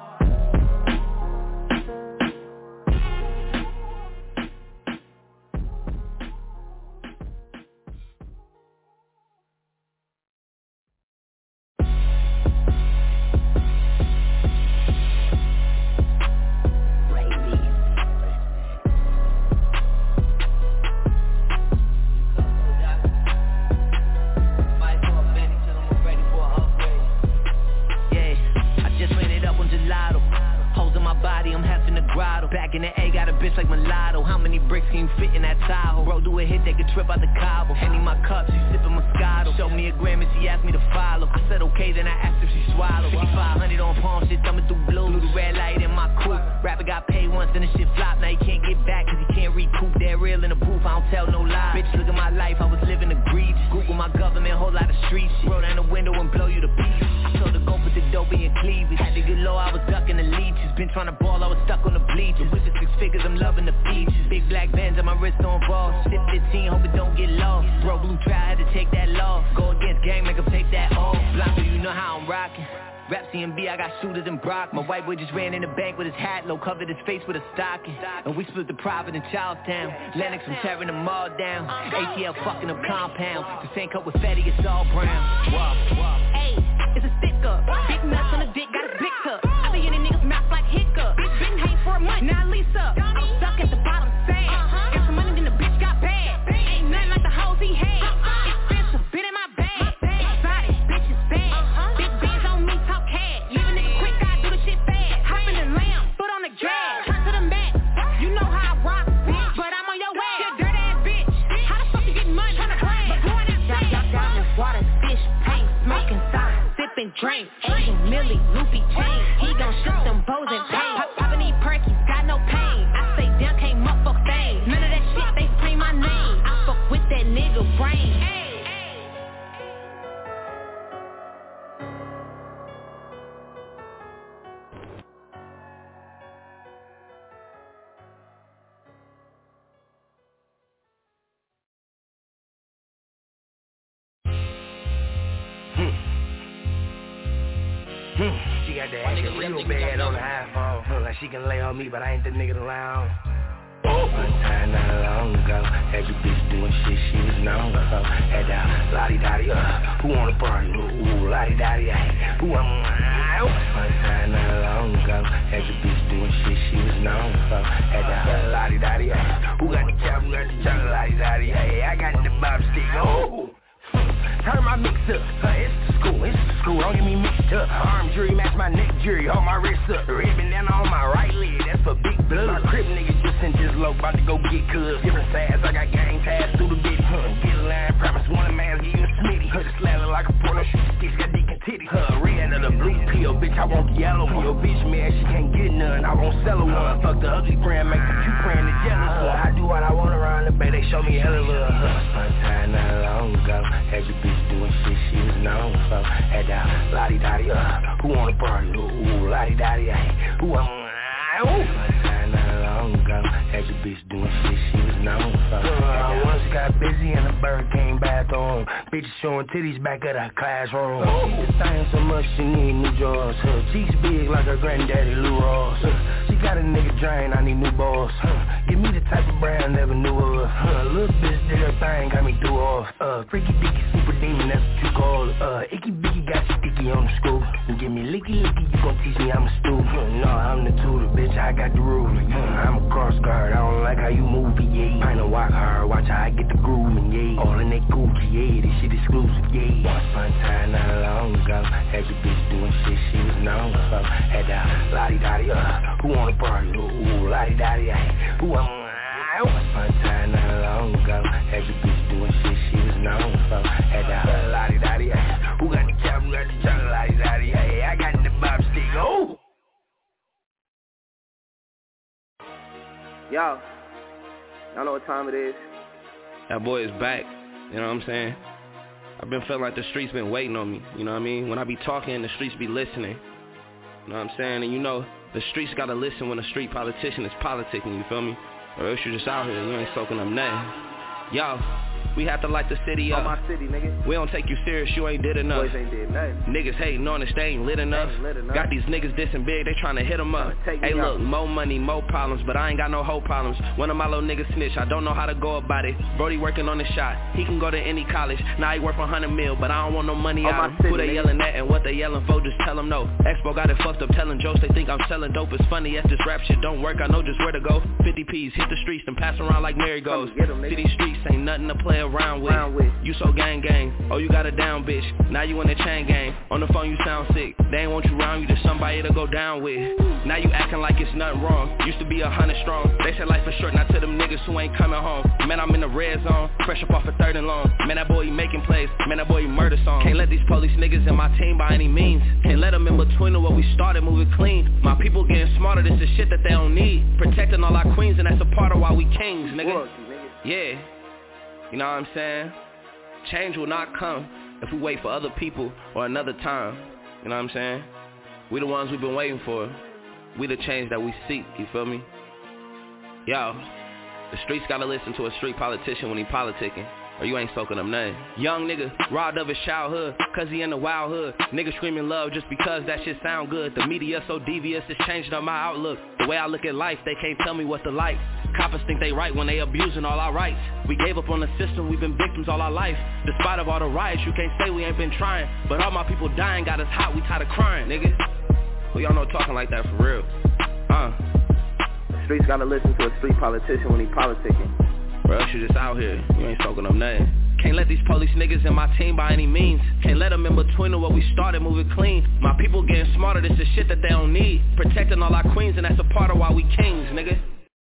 Back in the A, got a bitch like mulatto. How many bricks can you fit in that Tahoe? Bro, do a hit, they could trip out the Cabo. Handing my cup, she sipping Moscato. Showed me a gram and she asked me to follow. I said okay, then I asked if she swallowed. fifty-five hundred on palm shit, thumbing through blue. Blue the red light in my coupe. Rapper got paid once and the shit flopped. Now he can't get back cause he can't recoup. They're real in the booth, I don't tell no lies. Bitch, look at my life, I was living egregious. Google my government, whole lot of street shit. Roll down the window and blow you to pieces. I told her go put the dope in your cleavage. Had to get low, I was ducking the leeches. Been trying to ball, I was stuck on the bleachers. With the six figures, I'm loving the features. Big black bands on my wrist on raw. Sip fifteen, hope it don't get lost. Bro, blue try, had to take that loss. Go against gang, make them take that off. Blanco, you know how I'm rocking. Rap C M B, I got shooters in Brock. My white boy just ran in the bank with his hat low, covered his face with a stocking. And we split the profit in Charlestown. Lennox, I'm tearing them all down. A T L fucking up compound. The same cup with Fetty, it's all brown. Wow. Hey, it's a stick up. Big nuts on the dick, got a big cup. I be in a nigga's mouth like hiccup. Bitch been hanging for a month, now Lisa. I was stuck at the bottom, sad. Got some money, then the bitch got bad. Ain't nothing like the hoes he had. Expensive, been in my bag. Exotic, bitches bad. Big bands on me, talk cash. Leave a nigga quick, I do the shit fast. Hop in the lamb, foot on the gas. Turn to the max. You know how I rock, bitch, but I'm on your ass. Shit, dirt ass bitch. How the fuck you getting money? Tryna brag. Going outside. Diamonds, water, fish, paint, smoking socks, sipping drink. Asian, Millie, loopy chain. He gon' shoot them bows and paint. Pop, poppin' these perkies, got no pain. I say down, can't motherfuck things. None of that shit, they scream my name. I fuck with that nigga brain. She got that action real bad on the iPhone. Feel like she can lay on me, but I ain't the nigga around. One time not long ago, every bitch doing shit she was known for. Had that lottie-dottie, uh, who wanna party? Ooh, lottie-dottie, ay, who wanna... One time not long ago, every bitch doing shit she was known for. Had that lottie-dottie, uh, who got the cap, who got the chocolate, lottie-dottie, ay, I got the bob stick, oh. Turn my mix up, uh, it's the school, it's the school, don't get me mixed up. Arm jury match my neck jury, hold my wrist up. Ribbon down on my right leg, that's for big blood. My crib niggas just sent this low, about to go get cuz. Different sides, I got gang tabs through the bitty. Huh, get a line, promise one of man's give you a smitty. Huh, the slather like a porno, shoot the sticks, got deacon titties. Huh, red or the blue pill, bitch, I want the yellow one. Your bitch mad, she can't get none, I won't sell her one. Fuck the ugly friend, make the cute friend the jealous one. I do what I want around the bay, they show me hella love. Huh, one time not long ago, every bitch doing shit she was known for. Had that lottie-dottie, uh, who wanna party? Ooh, lottie-dottie, ay, who wanna... Ooh. One time not long ago, every bitch doing shit she was known for. Uh, once got busy in the Burger King bathroom. Bitches showing titties back at her classroom. Ooh. This thing so much she need new drawers. Her cheeks big like her granddaddy Lou Ross. Uh, she got a nigga drain, I need new balls. Uh, give me the type of brand I never knew of. Uh, little bitch did her thing, got me through off. Uh, freaky dicky super demon, that's what you call it. Uh, icky bicky got sticky on the scoop. And give me licky licky, you gon' teach me I'm a stoop. Uh, no, I'm the tutor, bitch, I got the ruler. Uh, I'm a cross guard, I don't like how you move, yeah. I know walk hard, watch how I get the grooving, yeah. All in that Gucci, yeah, this shit exclusive, yeah. Once upon a time, not long ago, every bitch doing shit she was known for. Had that lottie-dottie, uh, who wanna party? Ooh, lottie-dottie, ay, who wanna... Once upon a time, not long ago, every bitch doing shit she was known for. Had that lottie-dottie, ay, who got the cap, who got the chocolate, lottie-dottie, ay, I got the bob stick, oh! Yo, y'all know what time it is. That boy is back, you know what I'm saying? I've been feeling like the streets been waiting on me, you know what I mean? When I be talking, the streets be listening, you know what I'm saying? And you know, the streets gotta listen when a street politician is politicking, you feel me? Or else you just out here, you ain't soaking up nothing. Yo, we have to light the city up. On my city, nigga. We don't take you serious, you ain't did enough. Boys ain't did nothing. Niggas hating on us, they ain't lit enough. Ain't lit enough. Got these niggas dissing big, they tryna hit them up. Hey look, out. More money, more problems, but I ain't got no whole problems. One of my little niggas snitch, I don't know how to go about it. Brody working on the shot, he can go to any college. Now he worth a hundred mil, but I don't want no money on out of him. Who they nigga. Yelling at and what they yelling for, just tell them no. Expo got it fucked up, telling jokes, they think I'm selling dope. It's funny as this rap shit don't work, I know just where to go. fifty P's, hit the streets, and pass around like merry-goes. City streets ain't nothing to play around with. Around with. You so gang gang, oh you got a down bitch. Now you in the chain gang, on the phone you sound sick. They ain't want you around, you just somebody to go down with. Now you acting like it's nothing wrong. Used to be a hundred strong. They said life is short, not to them niggas who ain't coming home. Man, I'm in the red zone, fresh up off a third and long. Man, that boy he making plays, man, that boy he murder song. Can't let these police niggas in my team by any means. Can't let them in between of what we started, moving clean. My people getting smarter, this is shit that they don't need. Protecting all our queens and that's a part of why we kings, nigga. Yeah, you know what I'm saying? Change will not come if we wait for other people or another time. You know what I'm saying? We the ones we've been waiting for. We the change that we seek, you feel me? Yo, the streets gotta listen to a street politician when he politicking, or you ain't soaking up nothing. Young nigga, robbed of his childhood, cause he in the wild hood. Nigga screaming love just because that shit sound good. The media so devious, it's changing up my outlook. The way I look at life, they can't tell me what to like. Coppers think they right when they abusing all our rights. We gave up on the system, we've been victims all our life. Despite of all the riots, you can't say we ain't been trying. But all my people dying got us hot, we tired of crying, nigga. Well, y'all know talking like that for real. Uh. The streets gotta listen to a street politician when he politicking. Or else you just out here, you ain't soaking up nothing. Can't let these police niggas in my team by any means. Can't let them in between of what we started, moving clean. My people getting smarter, this is shit that they don't need. Protecting all our queens and that's a part of why we kings, nigga.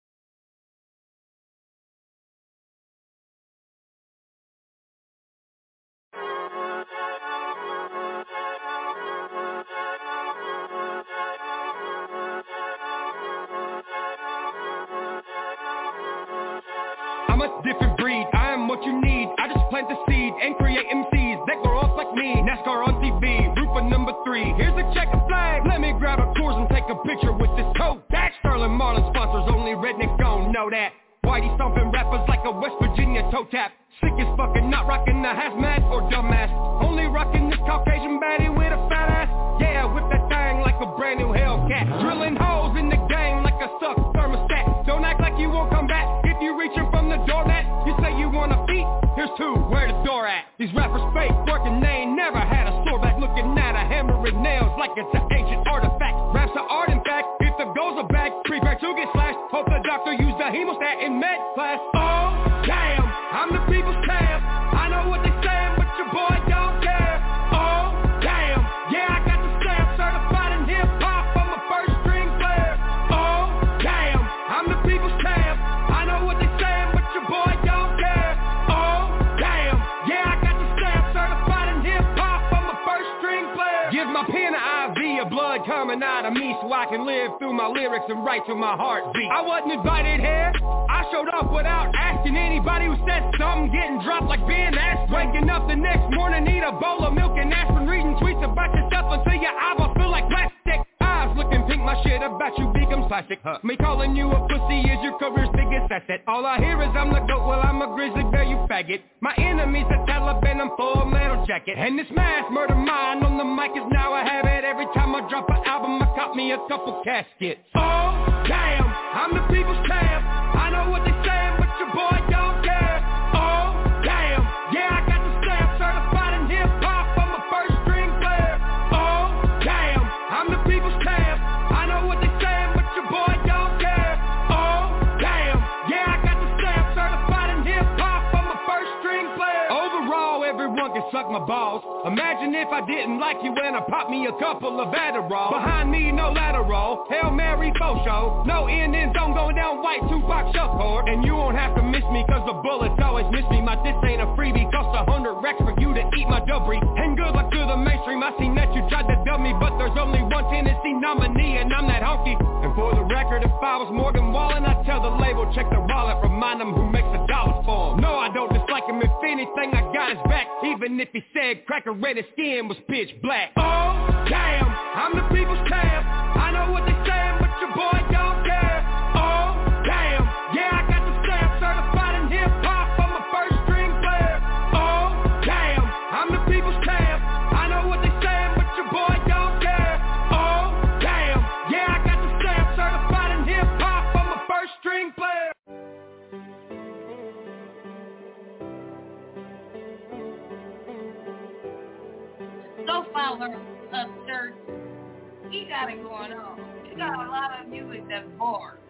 I'm a different breed, I am what you need. I just plant the seed and create M Cs that grow up like me. NASCAR on T V, root for number three. Here's a checker flag, let me grab a tours and take a picture with this coat. That Sterling Marlin sponsors, only rednecks don't know that. Whitey stomping rappers like a West Virginia toe tap. Sick as fucking, not rocking the hazmat or dumbass. Only rocking this Caucasian baddie with a fat ass. Yeah, whip that thing like a brand new Hellcat. Drilling holes in the game like a stuck thermostat. Don't act like you won't come back if you reaching from the door mat. You say you want a beat, here's two, where the door at? These rappers fake working, they ain't never had a sore back. Looking at a hammer and nails like it's an ancient artifact. Raps are art in fact, if the goals are back, prepare to get slashed. Hope the doctor used the hemostat in med class. Oh, damn, I'm the people's champ. I know what they saying, but your boy don't care. Oh, damn, yeah, I got the stamp. Certified in hip-hop, I'm a first string player. Oh, damn, I'm the people's champ. I know what they saying, but your boy don't care. Oh, damn, yeah, I got the stamp. Certified in hip-hop, I'm a first string player. Give my pen an I V of blood coming out of me so I can live through my lyrics and write to my heartbeat. I wasn't invited here, I showed up without asking. Anybody who said something getting dropped like being asked. Waking up the next morning, need a bowl of milk and aspirin. Reading tweets about yourself until your eyeballs feel like plastic. Eyes looking pink, my shit about you becomes plastic. Huh. Me calling you a pussy is your career's biggest asset. All I hear is I'm the goat, well I'm a grizzly bear, you faggot. My enemy's the Taliban, I'm full metal jacket. And this mass murder mine on the mic is now a habit. Every time I drop an album, I cop me a couple caskets. Oh, damn, I'm the people's champ. I know what they saying, but your boy don't care. Oh, damn, yeah, I got the stamp. Certified in hip-hop, I'm a first string player. Oh, damn, I'm the people's champ. I know what they saying, but your boy don't care. Oh, damn, yeah, I got the stamp. Certified in hip-hop, I'm a first string player. Overall, everyone can suck my balls. Imagine if I didn't like you and I popped me a couple of Adderall. Behind me, no lateral, Hail Mary faux show. No end in zone going down white, Tupac shuffleboard. And you won't have to miss me cause the bullets always miss me. My diss ain't a freebie, cost a hundred racks for you to eat my debris. And good luck to the mainstream, I seen that you tried to dub me, but there's only one Tennessee nominee and I'm that honky. And for the record, if I was Morgan Wallen, I'd tell the label, check the wallet, remind them who makes the dollars for them. No, I don't anything I got is back. Even if he said cracker red, his skin was pitch black. Oh, damn, I'm the people's champ. I know what they saying, but your boy don't care. Oh, damn, yeah, I got the stamp. Certified in hip-hop, I'm a first-string player. Oh, damn, I'm the people's champ. I know what they saying, but your boy don't care. Oh, damn, yeah, I got the stamp. Certified in hip-hop, I'm a first-string player. So follower of church, he got it going on. He got a lot of music that's boring.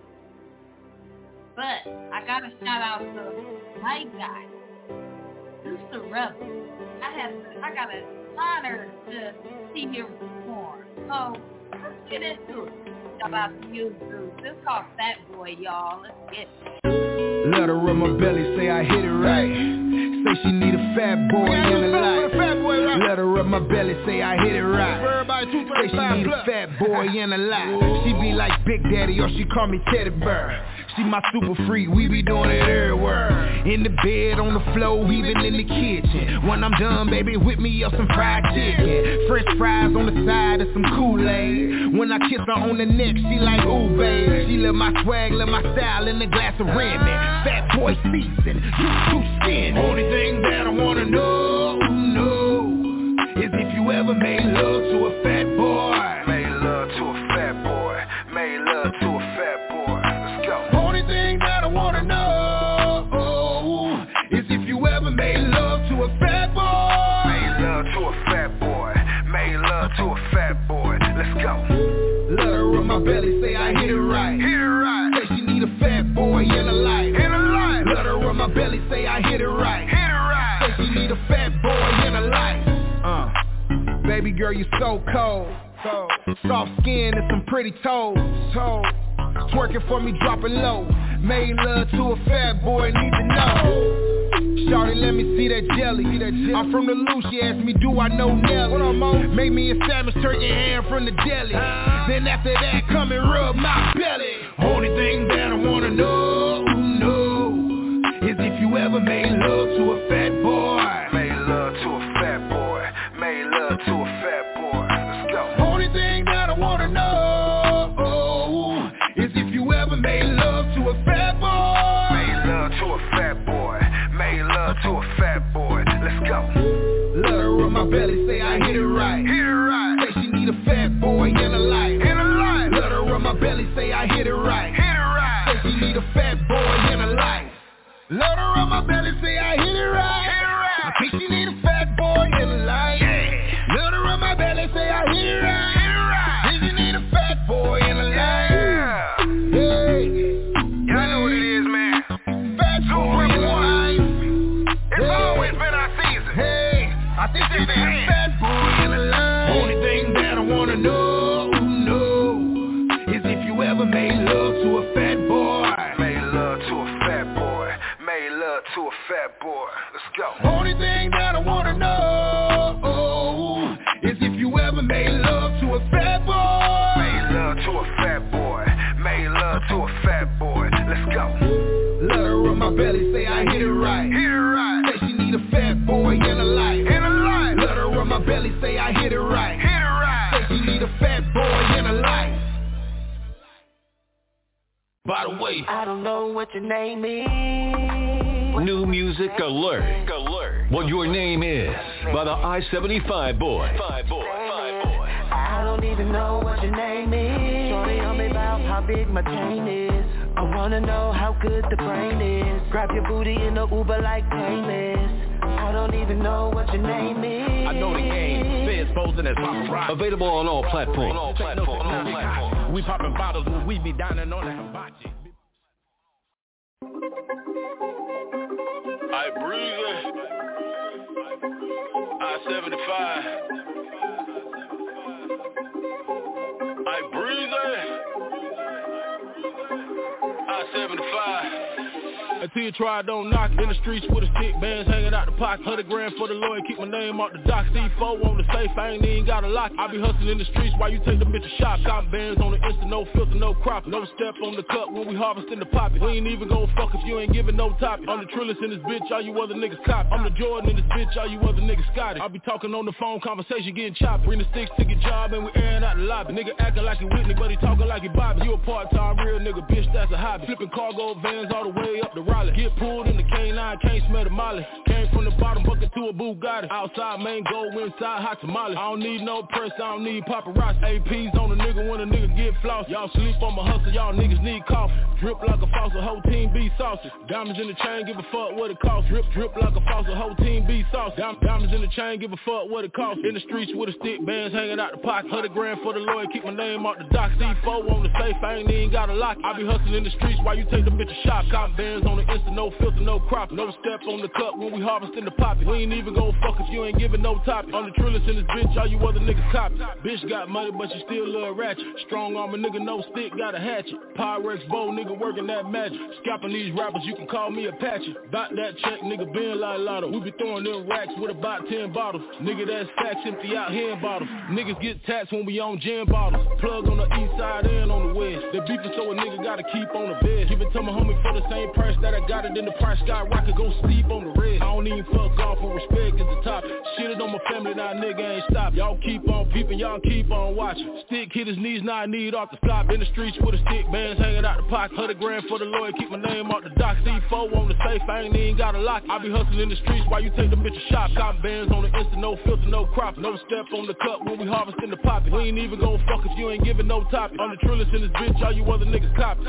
But I got to shout out to my guy, Deuce the Rebel. I had to, I got an honor to see him perform. So let's get into it. Shout out to you, Deuce. This is called Fat Boy, y'all. Let's get it. Let her rub my belly, say I hit it right. Say she need a fat boy in her life. Let her rub my belly, say I hit it right. Say she need a fat boy in her life. She be like Big Daddy or she call me Teddy Bear. She my super freak, we be doing it everywhere. In the bed, on the floor, even in the kitchen. When I'm done, baby, whip me up some fried chicken. French fries on the side and some Kool-Aid. When I kiss her on the neck, she like, ooh, babe. She love my swag, love my style, in a glass of Remy. Fat boy season, you too skinny. Only thing that I wanna know, know, is if you ever made love to a fat boy. Made love to a fat boy. Made love to a fat boy. Let's go. Only thing that I wanna know is if you ever made love to a fat boy. Made love to a fat boy. Made love to a fat boy. Let's go. Let her rub my belly, say I hit it right. Hit it right. Say she need a fat boy in her life. In her life. Let her rub my belly, say I hit it right. Hit it right. Say she need a fat boy in her life. Uh, baby girl, you so cold. So soft skin and some pretty toes. Toes. Twerking for me, dropping low. Made love to a fat boy, need to know. Shawty, let me see that jelly. I'm from the loose, she asked me, do I know Nelly? What up, Mo? Make me a sandwich, turkey ham from the deli. Then after that, come and rub my belly. Only thing that I wanna know, know, is if you ever made love to a fat boy. Made love to a fat boy. Made love to a fat boy. Let's go. Only thing that I wanna know is if you ever made love to a fat boy. Made love to a fat boy. Made love to a fat boy. Let's go. Let her rub my belly, say I hit it right. Hit it right. Say she need a fat boy in her life. In her life. Let her rub my belly, say I hit it right. Hit it right. Say she need a fat boy in her life. Let her rub my belly, say I hit it right. Hit it right. I think she need a fat boy in her life. Yeah. Let her rub my belly, say I hit it right. Hit it right. Think she need a fat boy in her life. Yeah. Hey. Y'all know what it is, man. Fat boy in her life. It's hey. Always been our season. Hey. I think she need a fat boy in her life. Only thing that I wanna know, know, is if you ever made love to a fat boy. Made love to a fat boy. Made love to a fat boy. Let's go. Only thing that I wanna know is if you ever made love to a fat boy. Made love to a fat boy. Made love to a fat boy. Let's go. Let her rub my belly, say I hit it right. Hit it right. Say she need a fat boy in her life. In her life. Let her rub my belly, say I hit it right. Hit it right. Say she need a fat boy in her life. By the way, I don't know what your name is. New music alert. Alert. What your name is by the I seventy-five boy. Five boy. Five boy. I don't even know what your name is. Shorty on me about how big my chain is. I wanna know how good the brain is. Grab your booty in the Uber like painless. I don't even know what your name is. I know the game. Feds posing as paparazzi. Available on all platforms. On all platforms. On all platforms. We popping bottles when we be dining on the hibachi. I breathe. I seventy-five. I breathe. I seventy-five. see it, try, don't knock it. In the streets with a stick, bands hanging out the pocket. Hundred grand for the lawyer, keep my name out the dock. C four on the safe, I ain't even got a lock. I be hustling in the streets while you take the bitch to shop. Got bands on the instant, no filter, no crop. No step on the cup when we harvesting the poppy. We ain't even gon' fuck if you ain't giving no topic. I'm the Trillis in this bitch, all you other niggas cop. I'm the Jordan in this bitch, all you other niggas Scotty. I be talking on the phone, conversation getting chopped. Bring the sticks to your job and we airing out the lobby. Nigga acting like he Whitney, but he talking like he Bobby. You a part-time real nigga, bitch, that's a hobby. Flipping cargo vans all the way up to Raleigh. Get pulled in the K nine, can't smell the molly. Came from the bottom bucket to a Bugatti. Outside main gold, inside hot tamale. I don't need no press, I don't need paparazzi. A Ps on a nigga when a nigga get floss. Y'all sleep on my hustle, y'all niggas need coffee. Drip like a faucet, whole team be saucy. Diamonds in the chain, give a fuck what it costs. Drip, drip like a faucet, whole team be saucy. Diamonds in the chain, give a fuck what it costs. In the streets with a stick, bands hanging out the pocket. Hundred grand for the lawyer, keep my name out the dock. C four on the safe, I ain't even got a lock. I be hustling in the streets while you take the bitch to shop. Cop bands on the instant, no filter, no crop. No step on the cup when we harvesting the poppy. We ain't even gon' fuck if you ain't giving no topic. I'm the Trillis in this bitch, all you other niggas copy. Bitch got money, but she still little ratchet. Strong arm a nigga, no stick, got a hatchet. Pyrex bow, nigga working that magic. Scalping these rappers, you can call me Apache. Bout that check, nigga been like lotto. We be throwing them racks with about ten bottles. Nigga, that's facts empty out here in bottles. Niggas get taxed when we on gin bottles. Plug on the east side and on the west. They beefing so a nigga gotta keep on the bed. Give it to my homie for the same price that I got it, then the price skyrocket. Go sleep on the red. I don't even fuck off when respect is the top. Shit it on my family, now nigga ain't stop. Y'all keep on peeping, y'all keep on watching. Stick hit his knees, now I need off the stop. In the streets with a stick, bands hanging out the pocket. Hundred grand for the lawyer, keep my name out the dock. C four on the safe, I ain't even got a lock. I be hustling in the streets while you take the bitch to shop. Cop bands on the instant, no filter, no crop. No step on the cup when we harvesting the poppy. We ain't even gon' fuck if you ain't giving no topic. I'm the Trillis in this bitch, all you other niggas copy.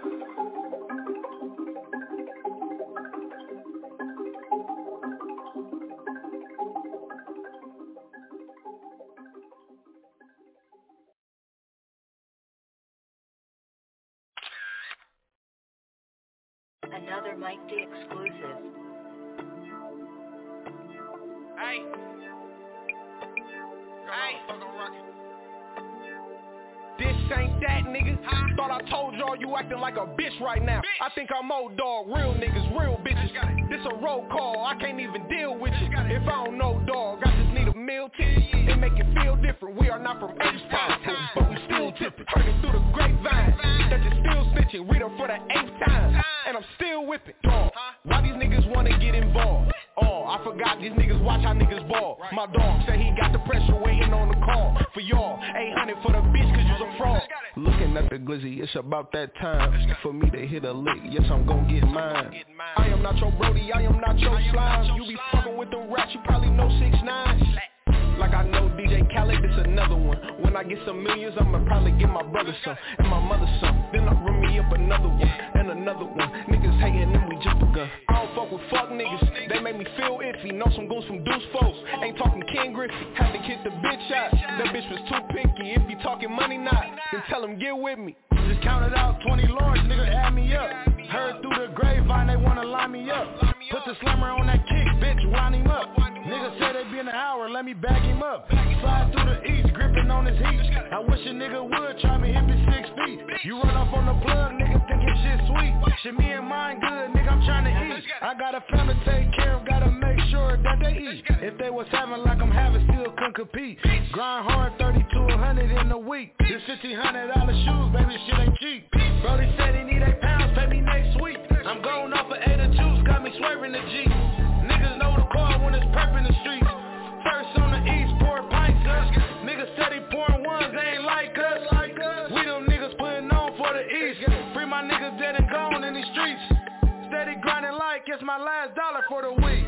Another Mike D exclusive. Hey. Hey. This ain't that, nigga. Huh? Thought I told y'all you acting like a bitch right now. Bitch. I think I'm old dog, real niggas, real bitches. This a roll call, I can't even deal with you. If I don't know dog, I just need a meal ticket. It make it feel different. We are not from H-Town, but we still tipping. Heard it through the grapevine that you still snitching. Read her for the eighth time, and I'm still whipping. Dog, why these niggas wanna get involved? Oh, I forgot these niggas watch how niggas ball. My dog said he got the pressure waiting on the call. For y'all, eight hundred for the bitch cause you's a fraud. Looking at the glizzy, it's about that time for me to hit a lick. Yes, I'm gon' get mine. I am not your Brody, I am not your slime. You be fucking with the rats, you probably know six nine. Like I know D J Khaled, this another one. When I get some millions, I'ma probably get my brother some and my mother some. Then I run me up another one and another one. Niggas hating and we just begun. I don't fuck with fuck niggas, they make me feel iffy. Know some goons from Deuce folks, ain't talking Ken Griffey. Had to kick the bitch out, that bitch was too pinky. If you talking money not, then tell him get with me. Just counted out twenty large, nigga add me up. Heard through the grapevine they wanna line me up. Put the slammer on that kick, bitch, wind him up. Nigga said they be in an hour, let me back him up. Slide through the east, gripping on his heat. I wish a nigga would try me, hit me six feet. You run off on the plug, nigga thinking shit sweet. Shit me and mine good, nigga, I'm trying to eat. I got a family to take care of, gotta make sure that they eat. If they was having like I'm having, still couldn't compete. Grind hard, thirty to a hundred in a week. This fifteen hundred dollar shoes, baby, shit ain't cheap. Brody said he need eight pounds, pay me next week. I'm going off of eight of juice, got me swerving the G. Niggas know the call when it's prep in the streets. First on the east, pour pints up. Niggas steady pouring ones, they ain't like us. We them niggas putting on for the east. Free my niggas dead and gone in these streets. Steady grinding like it's my last dollar for the week.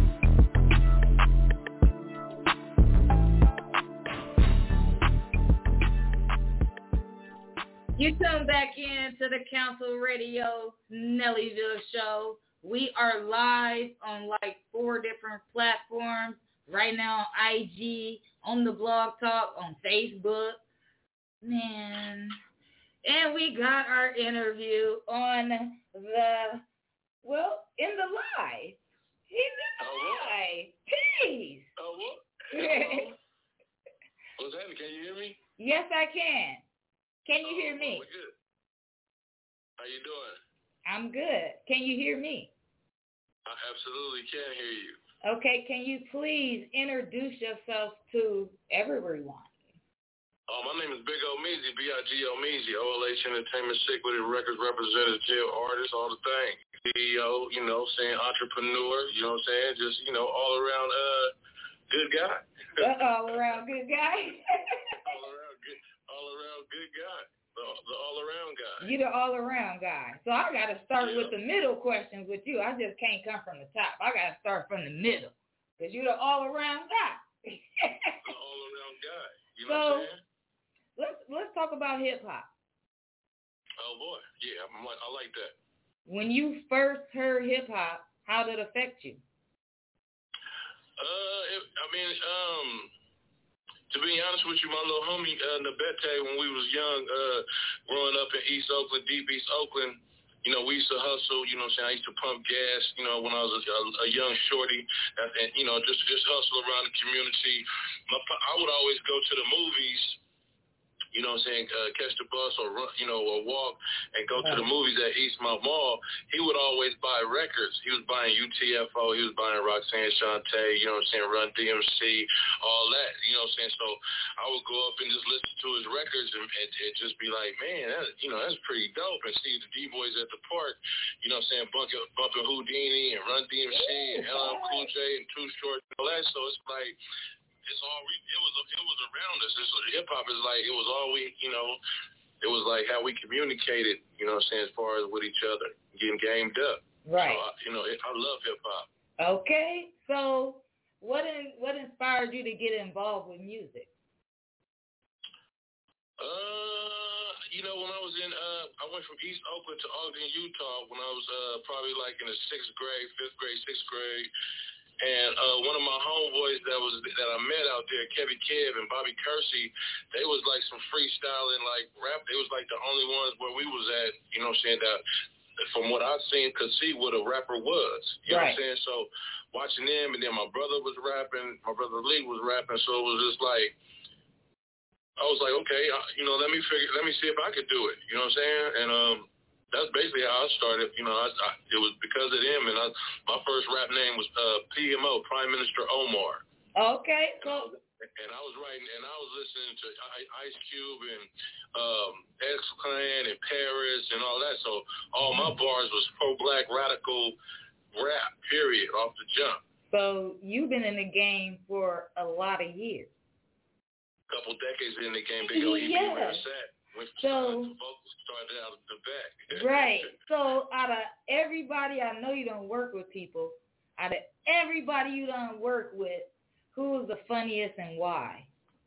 You tune back in to the Council Radio Nellyville Show. We are live on like four different platforms. Right now on I G, on the Blog Talk, on Facebook. Man. And we got our interview on the, well, in the live. He's in the live. Peace. Oh, what? Hello. What's happening? Can you hear me? Yes, I can. Can you oh, hear me? Good. How you doing? I'm good. Can you hear me? I absolutely can hear you. Okay, can you please introduce yourself to everyone? Oh, my name is Big O Meezy, B I G O Meezy, O L H Entertainment, Sick With It Records representative, artist, all the things. C E O, you know, saying entrepreneur, you know what I'm saying? Just, you know, all around uh good guy. all around good guy. all around good all around good guy. The, the all around guy. You're the all around guy. So I gotta start yeah. with the middle questions with you. I just can't come from the top. I gotta start from the middle. Because you're the all around guy. the all around guy. You know so, what I'm saying? Let's let's talk about hip hop. Oh boy, yeah, I'm like I like that. When you first heard hip hop, how did it affect you? Uh, it, I mean, um, to be honest with you, my little homie uh, Nabete, when we was young, uh, growing up in East Oakland, deep East Oakland, you know, we used to hustle. You know what I'm saying? I used to pump gas. You know, when I was a, a, a young shorty, and, and you know, just just hustle around the community. My, I would always go to the movies. You know what I'm saying, uh, catch the bus or, run, you know, or walk and go to the movies at Eastmont Mall. He would always buy records. He was buying U T F O. He was buying Roxanne Shante, you know what I'm saying, Run D M C, all that. You know what I'm saying? So I would go up and just listen to his records and, and, and just be like, man, that, you know, that's pretty dope. And see the D-Boys at the park, you know what I'm saying, bumping, bumping Houdini and Run D M C and L L Cool J and Too Short and all that. So it's like, it's all we, it was it was around us. Hip hop is like it was all we, you know, it was like how we communicated, you know what I'm saying, as far as with each other, getting gamed up. Right. So, you know, it, I love hip hop. Okay. So what in, what inspired you to get involved with music? Uh, you know, when I was in, uh, I went from East Oakland to Ogden, Utah when I was uh, probably like in the sixth grade, fifth grade, sixth grade. And uh, one of my homeboys that was that I met out there, Kevin Kibb and Bobby Kersey, they was like some freestyling, like rap. They was like the only ones where we was at, you know what I'm saying, that from what I've seen, could see what a rapper was. You right. know what I'm saying? So watching them, and then my brother was rapping, my brother Lee was rapping, so it was just like, I was like, okay, you know, let me figure, let me see if I could do it. You know what I'm saying? And um. That's basically how I started. You know, I, I, it was because of them, and I, my first rap name was uh, P M O, Prime Minister Omar. Okay, so. And I, was, and I was writing, and I was listening to Ice Cube and um, X-Clan and Paris and all that. So all my bars was pro-black radical rap, period, off the jump. So you've been in the game for a lot of years. A couple decades in the game, Big O E B, yes. where it's at. So, started out of the back. Right. So out of everybody, I know you don't work with people. Out of everybody you don't work with, who is the funniest and why?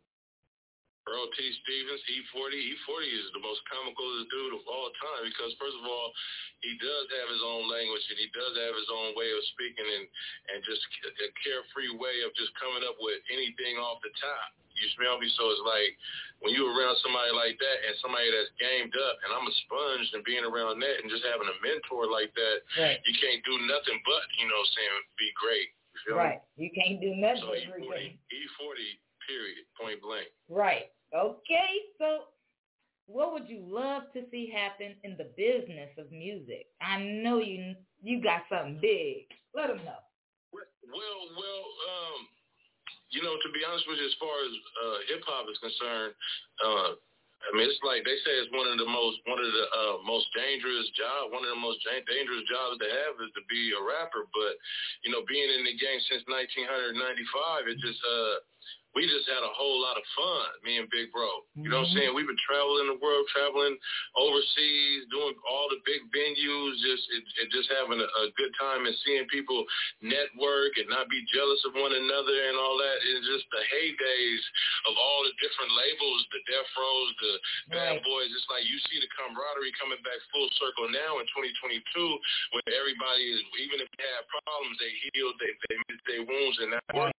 Earl T. Stevens, E forty. E forty is the most comical dude of all time because, first of all, he does have his own language and he does have his own way of speaking and, and just a carefree way of just coming up with anything off the top. You smell me? So it's like when you're around somebody like that and somebody that's gamed up, and I'm a sponge and being around that and just having a mentor like that, right. you can't do nothing but, you know, saying be great. You feel right. me? You can't do nothing so but E forty, be great. E forty, period, point blank. Right. Okay. So what would you love to see happen in the business of music? I know you you got something big. Let them know. Well, well, um, you know, to be honest with you, as far as uh, hip-hop is concerned, uh, I mean, it's like they say it's one of the most one of the uh, most dangerous jobs. One of the most dangerous jobs to have is to be a rapper. But, you know, being in the game since nineteen ninety-five, it just uh, we just had a whole lot of fun, me and Big Bro. You know what I'm saying? We've been traveling the world, traveling overseas, doing all the big venues, just it, it just having a, a good time and seeing people network and not be jealous of one another and all that. It's just the heydays of all the different labels, the Death Rows, the Bad right. Boys. It's like you see the camaraderie coming back full circle now in twenty twenty-two where everybody is, even if they have problems, they healed, they, they mend their wounds, and that works.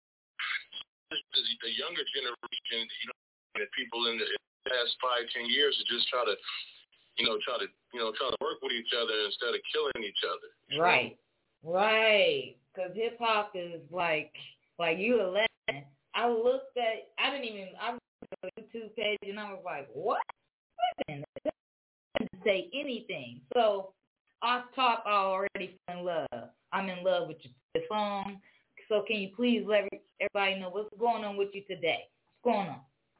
The younger generation, you know, the people in the past five, ten years to just try to, you know, try to, you know, try to work with each other instead of killing each other. Right, right. Because hip hop is like, like you eleven. I looked at, I didn't even, I looked at the YouTube page and I was like, what? I didn't say anything. So off top, I already fell in love. I'm in love with your song. So can you please let everybody know what's going on with you today? What's going on?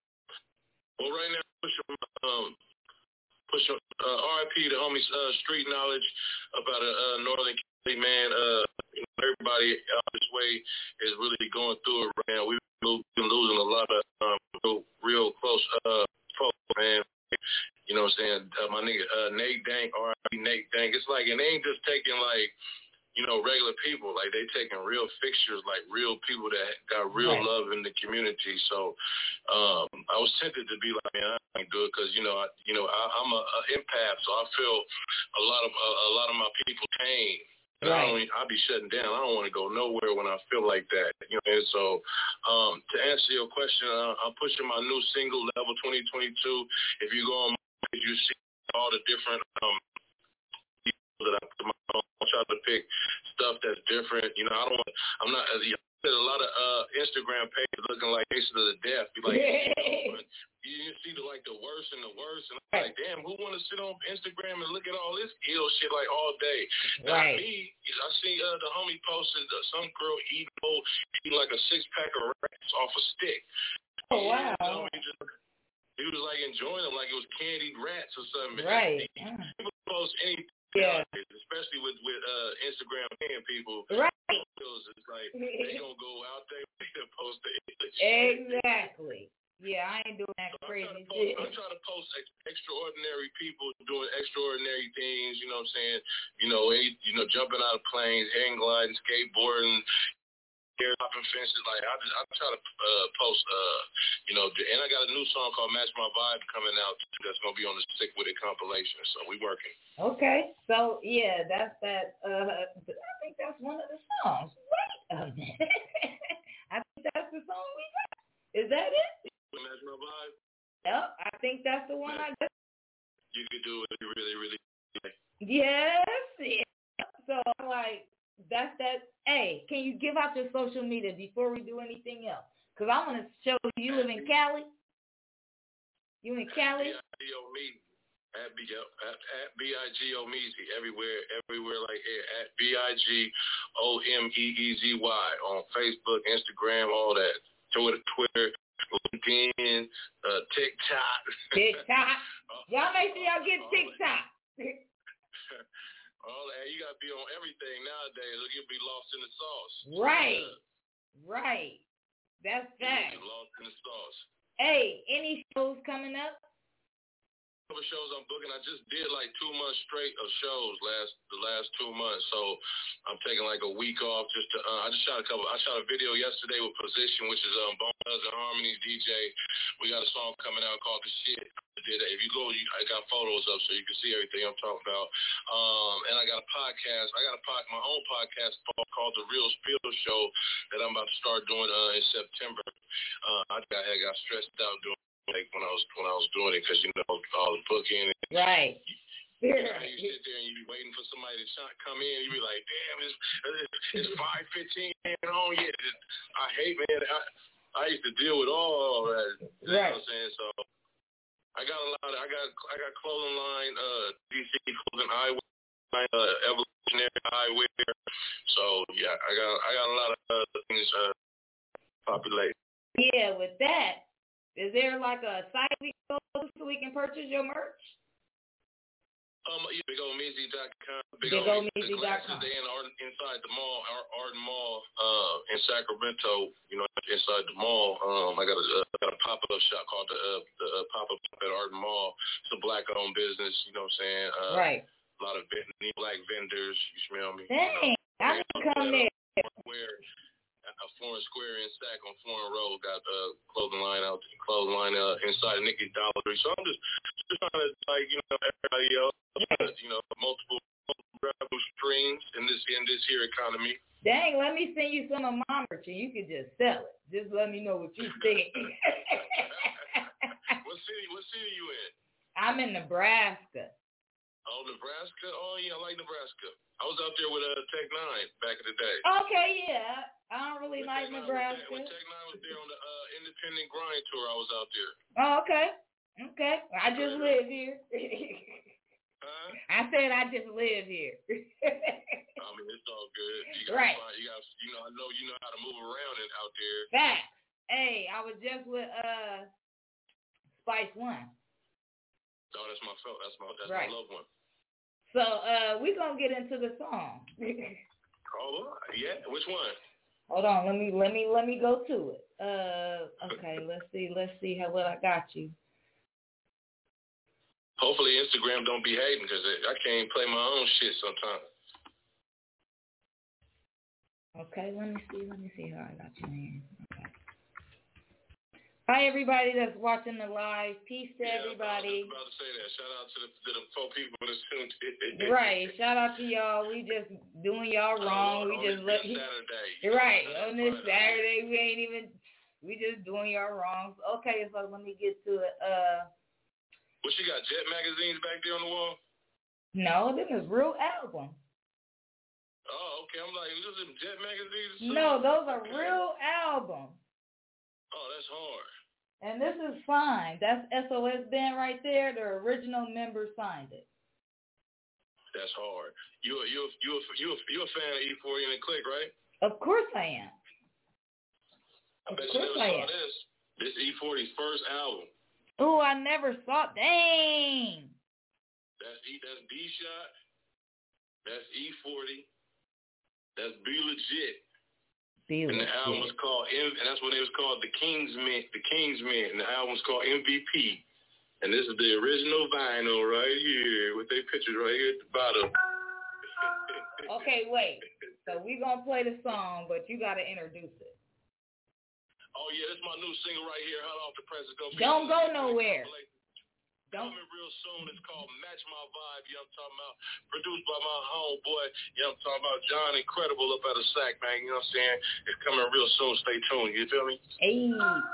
Well, right now, push um, push uh, R I P to homies uh, Street Knowledge about a uh, Northern Cali man. Uh, you know, everybody out this way is really going through it right now. We've been losing a lot of um, real, real close uh, folks, man. You know what I'm saying? Uh, my nigga uh, Nate Dank, R I P Nate Dank. It's like, and they ain't just taking like, you know, regular people. Like, they taking real fixtures, like real people that got real Right. love in the community. So um, I was tempted to be like, man, I ain't good because, you know, I, you know, I, I'm a, a empath, so I feel a lot of a, a lot of my people pain. And I don't, I'll be shutting down. I don't want to go nowhere when I feel like that. You know, and so um, to answer your question, uh, I'm pushing my new single, Level twenty twenty-two. If you go on my page, you see all the different um, people that I put my own. I try to pick stuff that's different. You know, I don't. I'm not. As you said, a lot of uh, Instagram pages looking like Aces of the Death. Be like, you, know, you see the like the worst and the worst, and I'm like, damn, who want to sit on Instagram and look at all this ill shit like all day? Right. Not me. I see uh, the homie posted uh, some girl eating, oh, eating like a six pack of rats off a stick. Oh wow. You know, he, just, he was like enjoying them like it was candied rats or something. Right. People post anything. Yeah. Especially with with uh, Instagram and people. Right. It's like they gonna go out there and post the Exactly. Yeah, I ain't doing that so crazy I'm trying, shit. post, I'm trying to post ex- extraordinary people doing extraordinary things. You know what I'm saying? You know, any, you know, jumping out of planes, hang gliding, skateboarding, air hopping fences. Like I just, I try to uh, post. Uh, you know, and I got a new song called "Match My Vibe" coming out. That's gonna be on the Stick With It compilation. So we working. Okay, so yeah, that's that. Uh, I think that's one of the songs. Wait a minute. I think that's the song we got. Is that it? Match My Vibe. Yep, I think that's the one I got. You could do it really, really. Yes. Yeah. So I'm like, that's that. Hey, can you give out your social media before we do anything else? Because I want to show you, you live in Cali. You in Cali? At B at, at B I G O Meezy everywhere, everywhere like here at B I G O M E E Z Y on Facebook, Instagram, all that. Twitter, Twitter, LinkedIn, uh, TikTok. TikTok. Y'all make sure y'all get TikTok. All that. You gotta be on everything nowadays, or you'll be lost in the sauce. Right. Right. That's fact. Lost in the sauce. Hey, any shows coming up? Couple shows I'm booking. I just did like two months straight of shows last the last two months, so I'm taking like a week off just to. Uh, I just shot a couple. I shot a video yesterday with Position, which is um Bone Thugs and Harmony's D J. We got a song coming out called The Shit. I did that. If you go, you, I got photos up so you can see everything I'm talking about. Um, and I got a podcast. I got a pod, my own podcast called The Real Spill Show that I'm about to start doing uh, in September. Uh, I got I got stressed out doing. Like when I was when I was doing it, because you know all the booking. And right. You, know, you sit there and you be waiting for somebody to shot, come in. You be like, damn, it's it's five fifteen on yet. I hate, man. I I used to deal with all that. You right. know what I'm saying? So I got a lot. Of, I got I got clothing line, uh, D C clothing eyewear, uh, evolutionary eyewear. So yeah, I got I got a lot of uh, things uh, populated. Yeah, with that. Is there like a site we go to so we can purchase your merch? Um, yeah, big old meezy dot com. Big old meezy dot com. They in inside the mall, Arden Mall, uh, in Sacramento. You know, inside the mall. Um, I got a, uh, got a pop up shop called the uh, the uh, pop up at Arden Mall. It's a black owned business. You know what I'm saying? Uh, right. A lot of black vendors. You smell me? Dang, you know, I can come there. Where a Foreign Square in Sac on Foreign Road got a uh, clothing line out, clothing line uh, inside of Nicky Dollar Tree. So I'm just, just trying to, like, you know, everybody else, uh, you know, multiple, multiple revenue streams in this in this here economy. Dang, let me send you some of my merch and you can just sell it. Just let me know what you think. What city? What city you in? I'm in Nebraska. Oh, Nebraska? Oh, yeah, I like Nebraska. I was out there with uh, Tech Nine back in the day. Okay, yeah. I don't really when like Tech Nebraska. When Tech Nine was there on the uh, Independent Grind Tour, I was out there. Oh, okay. Okay. I just live here. Huh? I said I just live here. I mean, it's all good. You gotta Right. Find, you got, you know, I know you know how to move around and out there. Facts. Hey, I was just with uh Spice One. Oh, that's my felt. That's my that's Right. my loved one. So uh, we gonna get into the song. Oh yeah, which one? Hold on, let me let me let me go to it. Uh, okay, let's see, let's see how well I got you. Hopefully Instagram don't be hating because I can't play my own shit sometimes. Okay, let me see, let me see how I got you in. Okay. Hi everybody that's watching the live. Peace to yeah, everybody. I was about to say that. Shout out to the, to the four people that's tuned in. Right. Shout out to y'all. We just doing y'all wrong. Oh, we just let Saturday. Right. On this Saturday, we ain't even. We just doing y'all wrong. Okay, so let me get to it. Uh. What you got? Jet magazines back there on the wall? No, this is real album. Oh, okay. I'm like, those are Jet magazines. No, those are okay. real albums. Oh, that's hard. And this is fine. That's S O S Band right there. The original member signed it. That's hard. You a, you a, you a, you a, you a fan of E forty and the Click, right? Of course I am. I of bet course you never I saw am. this. This E forty's first album. Oh, I never saw. Dang. That's E. That's D-Shot. That's E forty. That's Be Legit. Be and Legit. the album was called, M- and that's when it was called The Kingsmen. The Kingsmen. And the album was called M V P. And this is the original vinyl right here with their pictures right here at the bottom. Okay, wait. So we gonna play the song, but you gotta introduce it. Oh yeah, this is my new single right here. Hot off the press. It's gonna be Don't go nowhere. Don't. Coming real soon. It's called Match My Vibe. You know what I'm talking about? Produced by my homeboy. You know what I'm talking about? John Incredible up at the Sack, man. You know what I'm saying? It's coming real soon. Stay tuned. You feel me? Hey.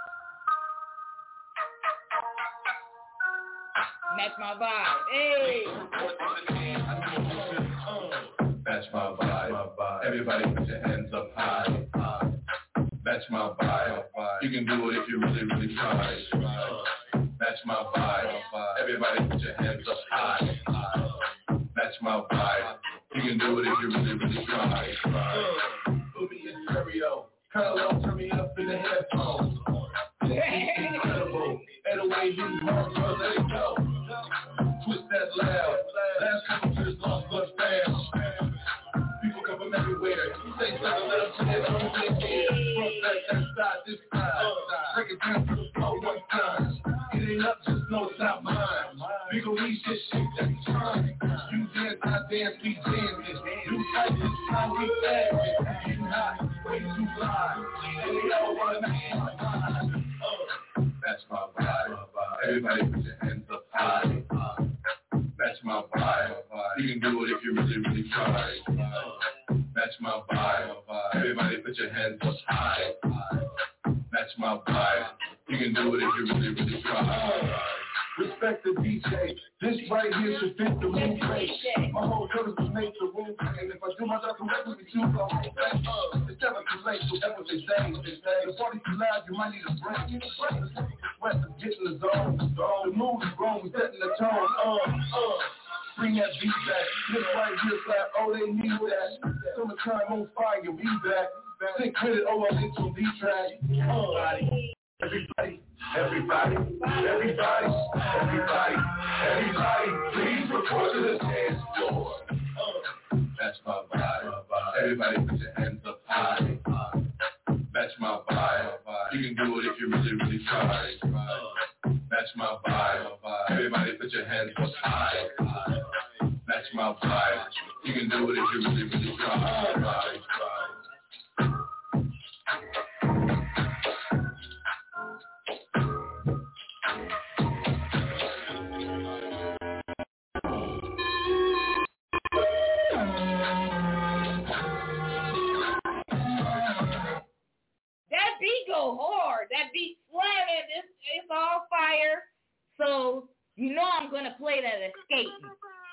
Match my vibe. Hey. Match my vibe. Everybody put your hands up high. Match my vibe. You can do it if you really, really try. Match my vibe. Everybody put your hands up high. Match my vibe. You can do it if you really, really try. Put me in stereo. Kinda low, turn me up in the headphones. Incredible. And the way you hard, girl, let it go. Twist that loud. Last couple years lost but fast. People come from everywhere. You say something, let them say it on the head. Front, back, that side, this side. Break it down to the flow one time. It ain't up, just know it's not mine. We gon' eat shit, shit, that's time. You dance, I dance, we dance. New type, this time we fast. You hot, way too fly. And they all wanna match my vibe. Uh, That's my vibe. Everybody put your hands up high. That's my vibe. You can do it if you really, really try. That's my vibe. Everybody put your hands up high. That's my vibe. You can do it if you really, really try. Respect the D J. This right here should fit the room place. My whole purpose is make the room clean. And if I do my job correctly, we too go. It's never too late, whatever they say. The party's too loud, you might need a break. Sweat to get in the zone. The mood is wrong, we setting the tone. Uh, uh. Bring that beat back. This right here slap, oh they need that. Summertime on fire, we back. Think credit, oh I need some D-track. Uh. Everybody, everybody, everybody, everybody, everybody, please report to the dance floor. Uh, That's my vibe. Everybody put your hands up high. That's my vibe. You can do it if you really, really try. That's my vibe. Everybody put your hands up high. That's my vibe. You can do it if you really, really try. That beat go hard. That beat slamming. It's, it's all fire. So you know I'm gonna play that at skating.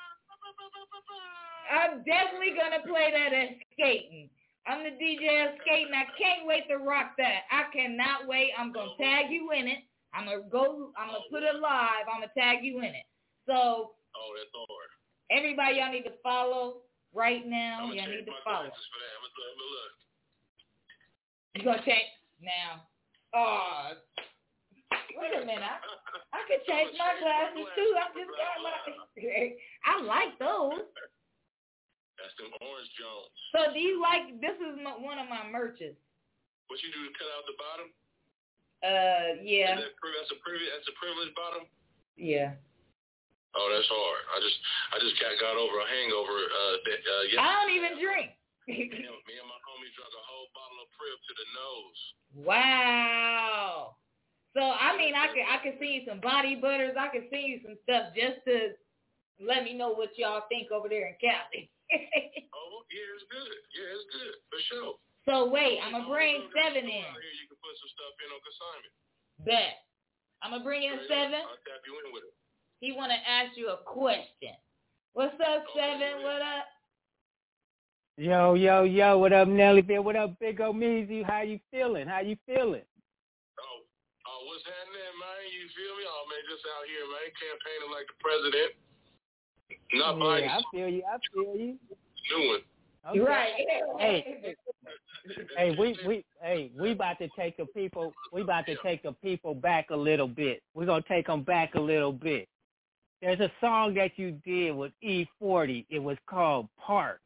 I'm definitely gonna play that at skating. I'm the D J at skating. I can't wait to rock that. I cannot wait. I'm gonna tag you in it. I'm gonna go. I'm gonna put it live. I'm gonna tag you in it. So. Oh, that's hard. Everybody, y'all need to follow right now. Y'all need to follow. For that. I'm gonna, I'm gonna look. You gonna change now? Oh, wait a minute. I, I could change my glasses too. I just got my. I like those. That's them orange Jones. So do you like? This is my, one of my merches. What you do to cut out the bottom? Uh, yeah. That, that's a privilege. That's a privilege bottom. Yeah. Oh, that's hard. I just, I just got got over a hangover. Uh, that, uh, yesterday. I don't even drink. me, and, me and my homie drank a whole bottle of Priv to the nose. Wow. So I mean, I could, I could send you some body butters. I could send you some stuff just to let me know what y'all think over there in Cali. Oh, yeah, it's good. Yeah, it's good for sure. So wait, I'm gonna bring seven in. Here you can put some stuff in on consignment. Bet. I'm gonna bring in seven. I'll tap you in with it. He wanna ask you a question. What's up, Oh, Seven? What up? Yo, yo, yo, what up, Nellyville? What up, Big O Meezy? How you feeling? How you feeling? Oh, oh, what's happening, man? You feel me? Oh, man, just out here, man, campaigning like the president. Not yeah, Biden. I feel you. I feel you. New one. Okay. Right. Hey, hey, we we hey, we about to take the people. We about to take the people back a little bit. We're gonna take them back a little bit. There's a song that you did with E forty. It was called Park.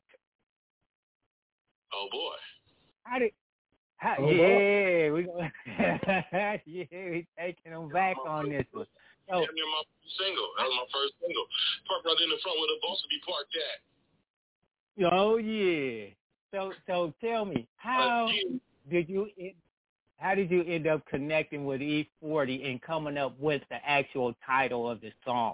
Oh boy. How did? How, oh, yeah, we gonna yeah, we taking them back on this one. So, yeah, my single. That was my first single. Park right in the front where the boss would be parked at. Oh yeah. So so tell me, how uh, yeah. did you how did you end up connecting with E forty and coming up with the actual title of the song?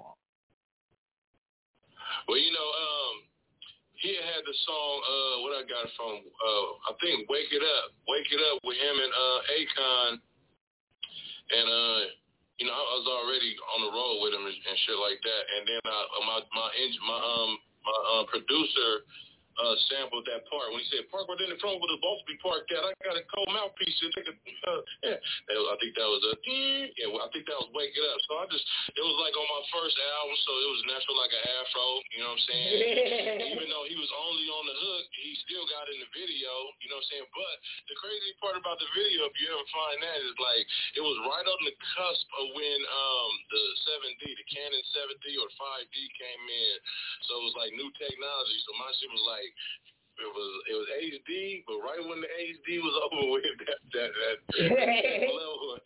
Well, you know, um, he had the song. Uh, what I got it from? Uh, I think "Wake It Up," "Wake It Up" with him and uh, Akon, and uh, you know, I was already on the road with him and, and shit like that. And then I, my my my um my uh, producer. Uh, sampled that part when he said park right in the front where the boss be parked at. I got a cold mouthpiece and take a, uh, yeah. I think that was a yeah. Well, I think that was Wake It Up. So I just it was like on my first album, so it was natural like an afro. You know what I'm saying? Even though he was only on the hook, he still got in the video. You know what I'm saying? But the crazy part about the video, if you ever find that, is like it was right on the cusp of when um the seven D, the Canon seven D or five D came in. So it was like new technology. So my shit was like. It was it was H D, but right when the H D was over with, that that that, that level.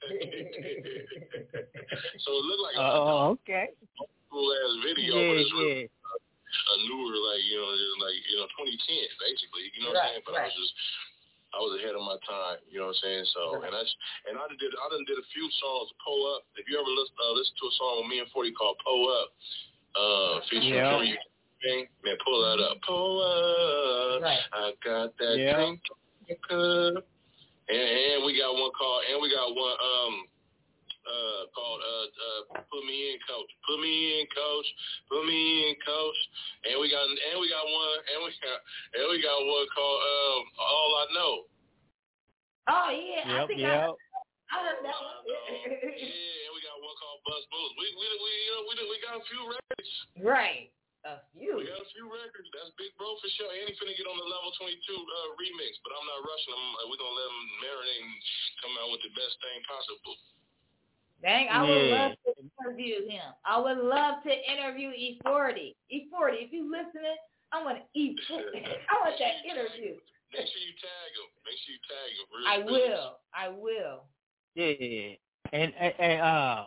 So it looked like a oh, okay. cool ass video, yeah, but it's yeah. really a newer, like you know, just like you know, twenty ten basically. You know what right, I'm saying? But right. I was just I was ahead of my time. You know what I'm saying? So right. and I and I did I done did a few songs. Pull Up. If you ever listen uh, listen to a song with me and forty called Pull Up, uh, featuring yeah. Junior. Man, pull that up. Pull up. Right. I got that yeah. drink. And, and we got one called, and we got one um uh called uh uh Put Me In, Coach. Put me in, Coach. Put me in, Coach. And we got and we got one and we got and we got one called um All I Know. Oh yeah, yep, I think yep. I, I heard that one. Yeah, and we got one called Bust Moves. We we we you know we we got a few records. Right. A few. We got a few records. That's Big Bro for sure. And he finna get on the Level twenty-two uh, remix, but I'm not rushing him. Uh, We're gonna let him marinate and come out with the best thing possible. Dang, I yeah. would love to interview him. I would love to interview E forty. E forty, if you listening, I want E forty. I want that interview. Make sure you tag him. Make sure you tag him. Real I business. will. I will. Yeah. And, and, and uh,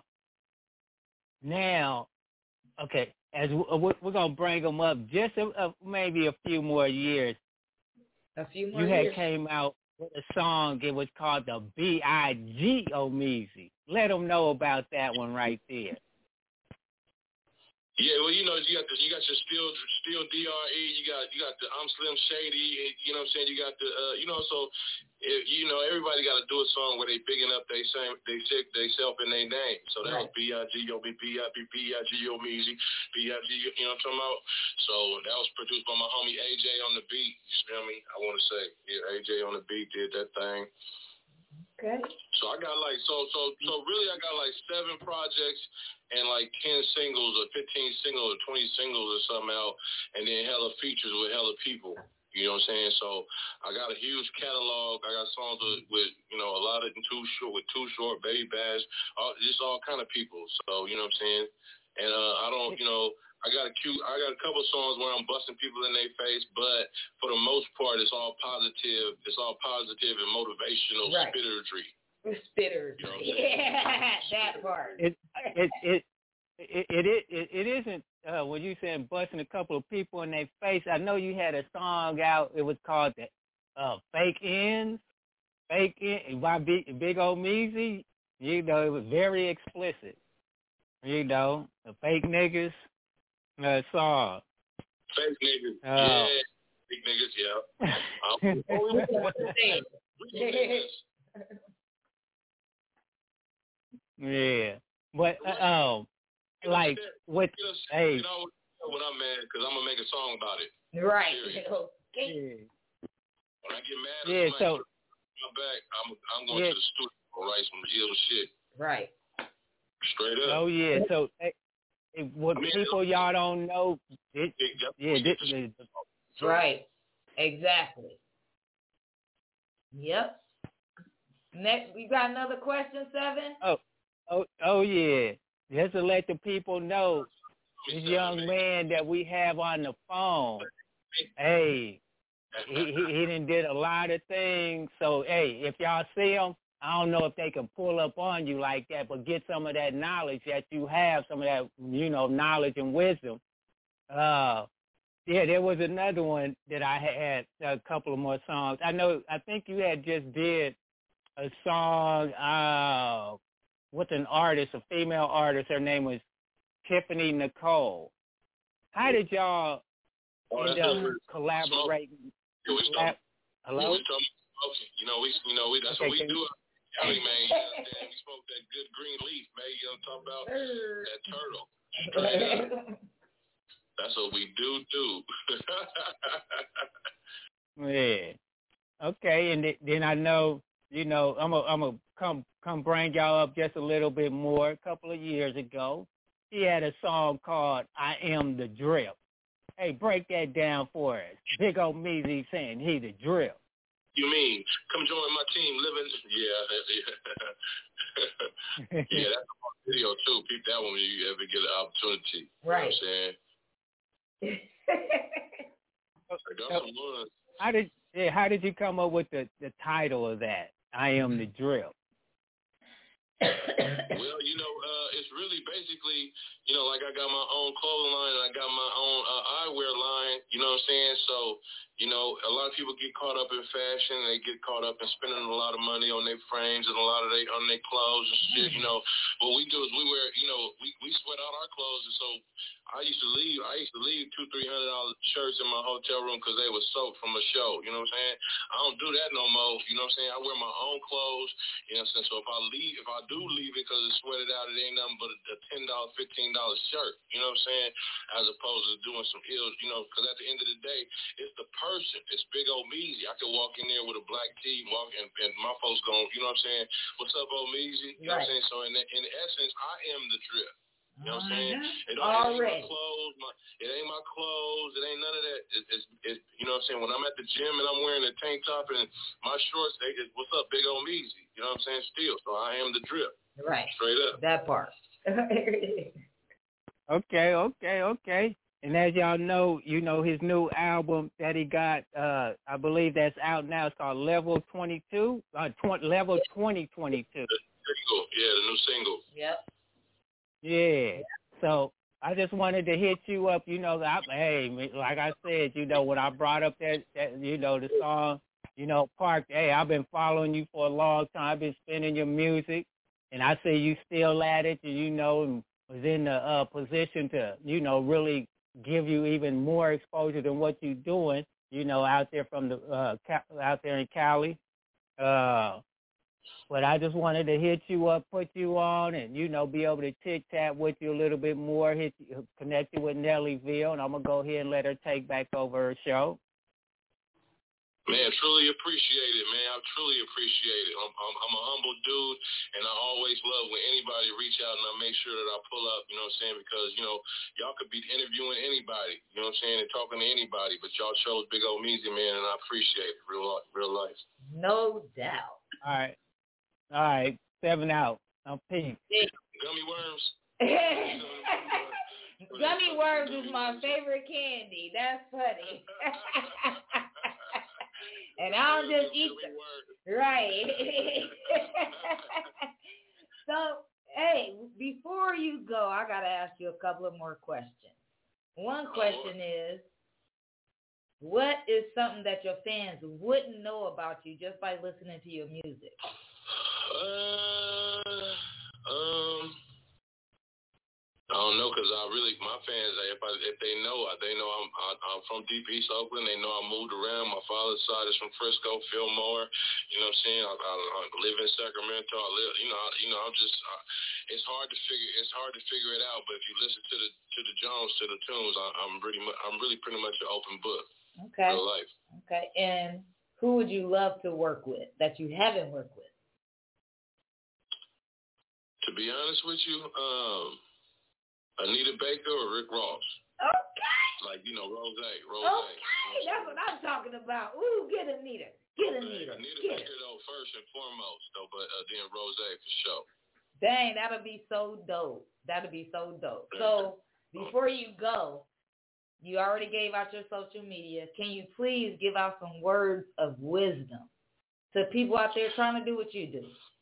now, okay. As we're gonna bring them up, just a, a, maybe a few more years. A few more you years. You had came out with a song. It was called the B I G O Meezy. Let them know about that one right there. Yeah, well, you know, you got the, you got your still still D R E, you got you got the I'm Slim Shady, you know what I'm saying? You got the uh, you know, so if, you know, everybody got to do a song where they bigging up they same they sick they self in their name. So that right. was B I G O B B I B B I G O Meezy, B I G, you know what I'm talking about? So that was produced by my homie A J on the beat. You feel me? I want to say, yeah, A J on the beat did that thing. Okay. So I got like so so so really I got like seven projects and like ten singles or fifteen singles or twenty singles or something out, and then hella features with hella people. You know what I'm saying? So I got a huge catalog. I got songs with, with you know a lot of Too Short with Too Short, Baby Bash, all, just all kind of people. So you know what I'm saying? And uh, I don't you know. I got a cute, I got a couple songs where I'm busting people in their face, but for the most part, it's all positive. It's all positive and motivational right. spittery. Spitters. You know yeah, that part. It it it it it, it, it, it isn't uh, when you said busting a couple of people in their face. I know you had a song out. It was called the uh, Fake Ends, Fake Ends by Big, Big Ol' Meezy. You know, it was very explicit. You know, the fake niggas. Uh, song. Fake niggas. Oh. Yeah. Fake niggas, yeah. yeah. But, uh, um, like, what, hey. You know when I'm mad, because I'm going to make a song about it. Right. Okay. Yeah. When I get mad, yeah, so, my back, I'm, I'm going yeah. to the studio to write some ill shit. Right. Straight up. Oh, yeah. So, hey. What I mean, people y'all don't know, it, yeah, this, this, right, exactly. Yep. Next, we got another question, Seven. Oh, oh, oh yeah. Just to let the people know, this young man that we have on the phone, hey, he he, he done did a lot of things. So hey, if y'all see him. I don't know if they can pull up on you like that, but get some of that knowledge that you have, some of that, you know, knowledge and wisdom. Uh, yeah, there was another one that I had, a couple of more songs. I know, I think you had just did a song uh, with an artist, a female artist. Her name was Tiffany Nicole. How did y'all oh, end up collaborating? Yeah, we Collab- Hello? Yeah, we you know, we, you know, we, that's okay, what we do. Cali, man, you understand? We smoke that good green leaf, man. You know what I'm talking about? That turtle. Straight up. That's what we do, do. Yeah. Okay, and th- then I know, you know, I'm gonna I'm gonna come come bring y'all up just a little bit more. A couple of years ago, he had a song called "I Am the Drip." Hey, break that down for us. Big Ol' Meezy saying he the drip. You mean, come join my team, living? Yeah, yeah. Yeah, that's a video too. Peep that one when you ever get an opportunity. Right. You know what I'm saying? I got some ones. How did yeah, how did you come up with the, the title of that? I Am the Drip. Well, you know, uh, it's really basically, you know, like I got my own clothing line and I got my own uh, eyewear line, you know what I'm saying? So, you know, a lot of people get caught up in fashion. They get caught up in spending a lot of money on their frames and a lot of they on their clothes and shit, you know. What we do is we wear, you know, we, we sweat out our clothes. And so I used to leave, I used to leave two, three hundred dollar shirts in my hotel room because they were soaked from a show, you know what I'm saying? I don't do that no more, you know what I'm saying? I wear my own clothes, you know what I'm saying? So if I leave, if I do leave it because it's sweated out, it ain't nothing but a, a ten dollar, fifteen dollar shirt, you know what I'm saying? As opposed to doing some ills, you know, because at the end of the day, it's the person. It's Big Ol' Meezy. I could walk in there with a black tee, walk and, and my folks going, you know what I'm saying? What's up, Ol' Meezy? You know what I'm saying? So in, the, in essence, I am the drip. You know what I'm saying? It, don't, it ain't my clothes. My, it ain't my clothes. It ain't none of that. It, it's, it, you know what I'm saying? When I'm at the gym and I'm wearing a tank top and my shorts, they just, what's up, Big Ol' Meezy? You know what I'm saying? Still. So I am the drip. Right. Straight up. That part. Okay, okay, okay. And as y'all know, you know, his new album that he got, uh, I believe that's out now. It's called Level twenty-two, uh, tw- Level twenty twenty-two. The single, yeah, the new single. Yep. Yeah. So I just wanted to hit you up. You know, I, hey, like I said, you know, when I brought up that, that, you know, the song, you know, Park, hey, I've been following you for a long time. I've been spinning your music, and I see you still at it, and, you know, and was in the uh, position to, you know, really give you even more exposure than what you're doing, you know, out there from the uh, out there in Cali. Uh, but I just wanted to hit you up, put you on, and you know, be able to chit chat with you a little bit more. Hit you, connect you with Nellyville, and I'm gonna go ahead and let her take back over her show. Man, truly appreciate it, man. I truly appreciate appreciate it. I'm, I'm, I'm a humble dude, and I always love when anybody reach out, and I make sure that I pull up, you know what I'm saying, because, you know, y'all could be interviewing anybody, you know what I'm saying, and talking to anybody, but y'all chose Big Ol' Meezy, man, and I appreciate it, real, real life. No doubt. All right. All right. Seven out. I'm pink. Gummy worms. Gummy worms is my favorite candy. That's funny. And I don't just eat them. Right. So, hey, before you go, I got to ask you a couple of more questions. One question is, what is something that your fans wouldn't know about you just by listening to your music? Uh, um... I don't know, because I really, my fans, if I, if they know, they know I'm I, I'm from deep East Oakland. They know I moved around. My father's side is from Frisco, Fillmore. You know what I'm saying? I, I, I live in Sacramento. I live, you know, I, you know, I'm just. I, it's hard to figure. It's hard to figure it out. But if you listen to the to the Jones, to the tunes, I, I'm pretty much. I'm really pretty much an open book. Okay. Real life. Okay. And who would you love to work with that you haven't worked with? To be honest with you, um. Anita Baker or Rick Ross? Okay. Like, you know, Rose. Rose. Okay, that's what I'm talking about. Ooh, get Anita. Get Anita. Anita get Baker, though, first and foremost, though, but uh, then Rose for sure. Dang, that'll be so dope. That'll be so dope. So, before you go, you already gave out your social media. Can you please give out some words of wisdom to people out there trying to do what you do?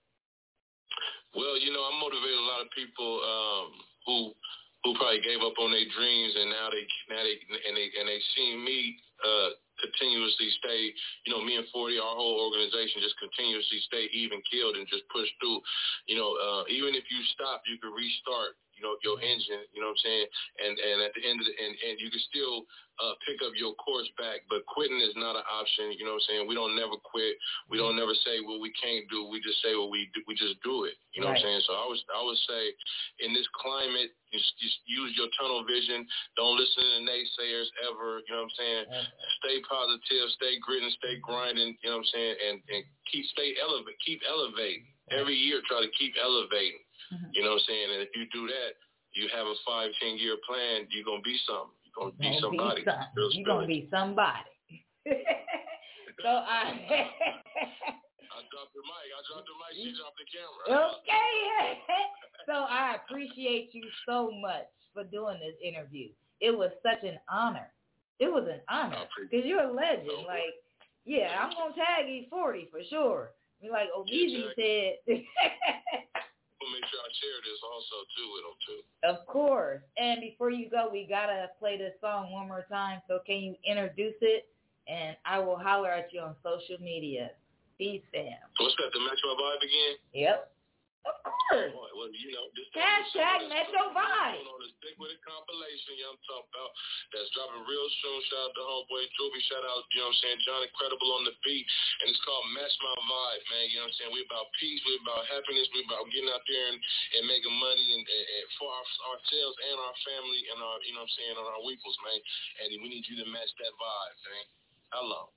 Well, you know, I motivate a lot of people um, who who probably gave up on their dreams, and now they now they and they and they seen me uh, continuously stay. You know, me and forty, our whole organization just continuously stay even keeled and just push through. You know, uh, even if you stop, you can restart. You know, your engine. You know what I'm saying? And and at the end of the and and you can still uh, pick up your course back. But quitting is not an option. You know what I'm saying? We don't never quit. We don't never say what we can't do. We just say what we do. We just do it. You know right. what I'm saying? So I was I would say in this climate, just, just use your tunnel vision. Don't listen to naysayers ever. You know what I'm saying? Okay. Stay positive. Stay gritting. Stay grinding. You know what I'm saying? And and keep stay elevate. Keep elevating. Right. Every year, try to keep elevating. Mm-hmm. You know what I'm saying? And if you do that, you have a five, ten year plan, you're going to be something. You're going to be somebody. Be something. You're going to be somebody. So I... I dropped the mic. I dropped the mic. She dropped the camera. Okay. So I appreciate you so much for doing this interview. It was such an honor. It was an honor. Because you're a legend. No, like, yeah, I'm going to tag E forty for sure. I mean, like Obeezy said... Make sure I share this also too with them too. Of course. And before you go, we gotta play this song one more time. So can you introduce it? And I will holler at you on social media. Peace, fam. What's that? The Metro Vibe again? Yep. Of course. Oh, well, you know, this hashtag Metro Vibe. On the Stick With It compilation, you know what I'm talking about. That's dropping real soon. Shout out to homeboy Joby. Shout out, you know what I'm saying, John Incredible on the beat. And it's called Match My Vibe, man. You know what I'm saying? We about peace. We about happiness. We about getting out there and, and making money and, and, and for our, ourselves and our family and our, you know what I'm saying, and our weeples, man. And we need you to match that vibe, man. Hello.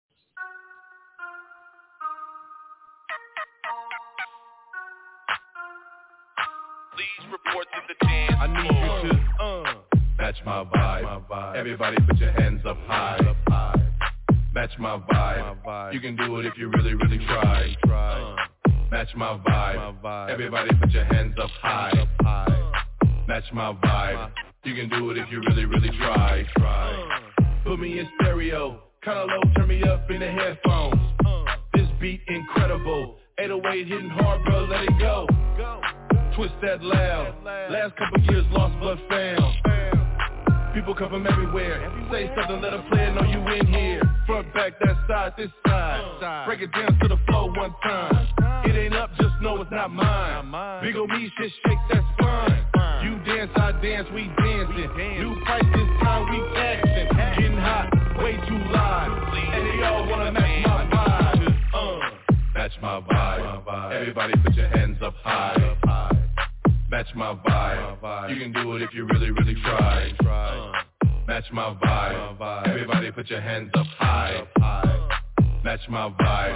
Please report to the dance. I need you to uh, match my vibe. my vibe. Everybody put your hands up high. Up high. Match my vibe. my vibe. You can do it if you really, really try. Uh, match my vibe. my vibe. Everybody put your hands up high. Up high. Match my vibe. You can do it if you really, really try. try. Put me in stereo. Kinda low, turn me up in the headphones. This beat incredible. eight oh eight hitting hard, bro, let it go. Twist that loud. Last couple years lost but found. People come from everywhere. Say something, let them play it, know you in here. Front, back, that side, this side. Break it down to the flow one time. It ain't up, just know it's not mine. Big ol' me, shit, shake that spine. You dance, I dance, we dancing. New price this time, we taxing. Getting hot, way too live. And they all wanna match my vibe. Uh, match my vibe. Everybody put your hands up high. Match my vibe. You can do it if you really, really try. Uh, match my vibe. Everybody put your hands up high. Match my vibe.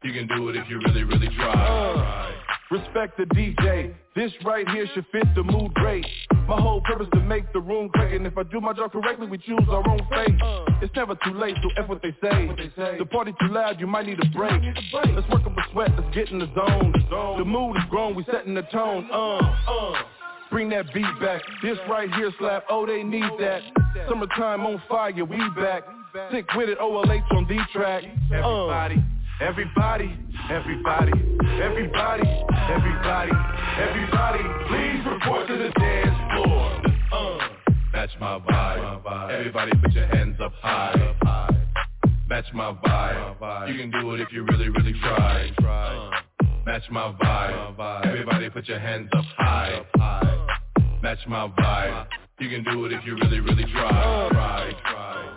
You can do it if you really, really try. Uh, respect the D J. This right here should fit the mood great. My whole purpose to make the room click, and if I do my job correctly, we choose our own fate. It's never too late, so F what they say. The party too loud, you might need a break. Let's work up a sweat, let's get in the zone. The mood is grown, we setting the tone. Uh, uh. Bring that beat back. This right here slap, oh they need that. Summertime on fire, we back. Sick with it, O L H on D-Track. Everybody, everybody, everybody, everybody, everybody, everybody, please report to the dance floor. Uh, match my vibe. Everybody put your hands up high. Match my vibe. You can do it if you really, really try. Uh, match my vibe. Everybody put your hands up high. Match my vibe. You can do it if you really, really try. Try, try.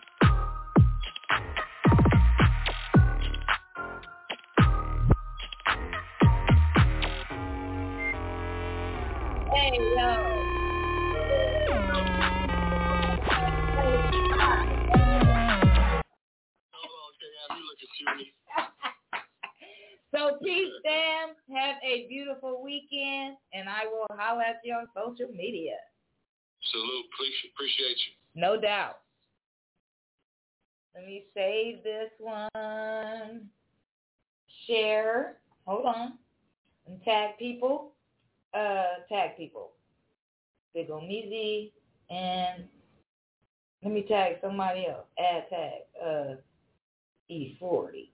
Hey, yo. So, peace, fam. Have a beautiful weekend, and I will holler at you on social media. Salute. Appreciate you. No doubt. Let me save this one. Share. Hold on. And tag people. Uh, tag people. Big ol' Meezy, and let me tag somebody else. Add tag. Uh, E forty.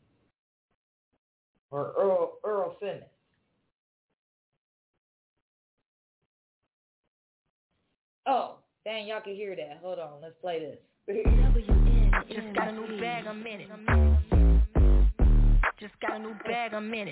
Or Earl, Earl Finnis. Oh, dang, y'all can hear that. Hold on, let's play this. Just got a new bag, I'm in it. Just got a new bag, I'm in it.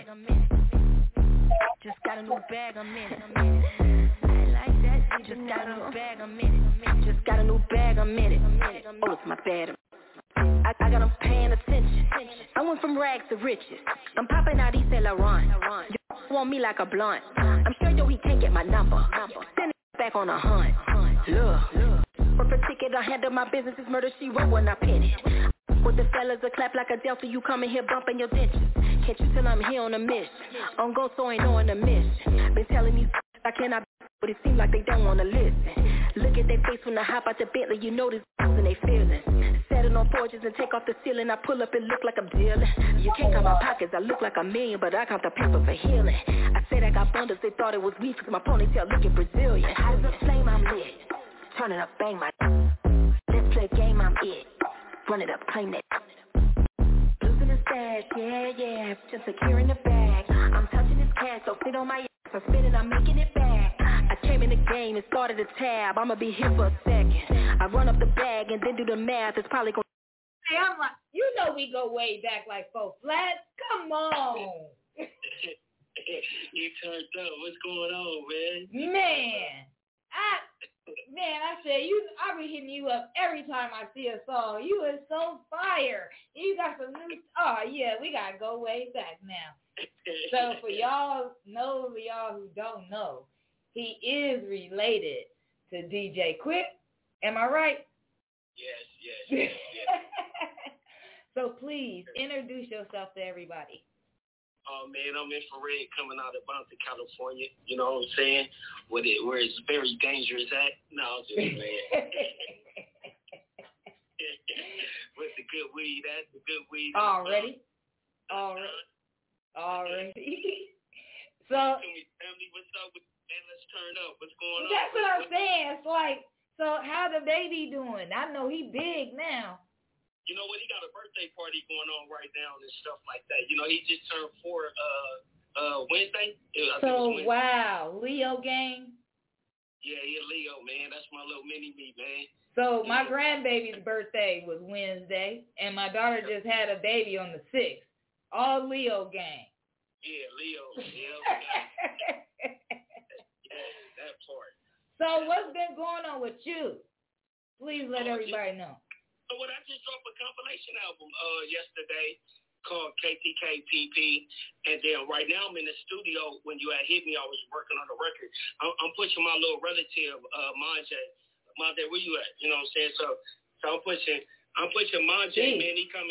Just got a new bag, I'm in it. I like that. Just got a new bag, I'm in it. Just got a new bag, I'm in it. Oh, it's my bad. I, I got them paying attention. I went from rags to riches. I'm popping out East Saint Laurent. You want me like a blunt. I'm sure yo he can't get my number. Send it back on a hunt. Look, for a ticket I handle my business is murder she wrote when I pin it. With the fellas a clap like a Delta, you coming here bumping your dentures. Can't you tell I'm here on a mission? On go so ain't on a mission. Been telling these I cannot, but it seems like they don't wanna listen. Look at their face when I hop out the Bentley, you know this and they feeling. Set it on forges and take off the ceiling. I pull up and look like I'm dealing. You can't count my pockets, I look like a million, but I count the paper for healing. I said I got bundles, they thought it was weed cause my ponytail looking Brazilian. Hot as a flame, I'm lit. Turn it up, bang my. Let's play a game, I'm it. Run it up, claim that. Blues in the stash, yeah, yeah. Just securing the bag. I'm touching this cash, so sit on my ass. I'm spinning, I'm making it back. I came in the game and started a tab. I'ma be here for a second. I run up the bag and then do the math. It's probably gonna. Hey, I'm like, you know we go way back like four flats. Come on. You turned up. What's going on, man? Man, I man, I said you. I be hitting you up every time I see a song. You is so fire. You got some new. Oh yeah, we gotta go way back now. So for y'all, know for y'all who don't know, he is related to D J Quick. Am I right? Yes, yes, yes, yes. So please introduce yourself to everybody. Oh man, I'm Infrared coming out of Bonta, California. You know what I'm saying? Where it where it's very dangerous at. No, I'm just man. With the good weed, that's the good weed. Already, already, already. So family, what's up with man? Let's turn up. What's going on? That's what I'm saying. It's like, so how the baby doing? I know he big now. You know what? He got a birthday party going on right now and stuff like that. You know, he just turned four uh, uh, Wednesday. I So, Wednesday. Wow. Leo gang? Yeah, yeah, Leo, man. That's my little mini-me, man. So, yeah. my grandbaby's birthday was Wednesday, and my daughter just had a baby on the sixth. All Leo gang. Yeah, Leo. Yeah, yeah, that part. So, what's been going on with you? Please let oh, everybody just- know. So what I just dropped a compilation album uh, yesterday called K T K P P, and then right now I'm in the studio. When you had hit me, I was working on the record. I'm, I'm pushing my little relative, uh, Manje. Manje, where you at? You know what I'm saying? So, so I'm pushing, I'm pushing Manje, man. He coming,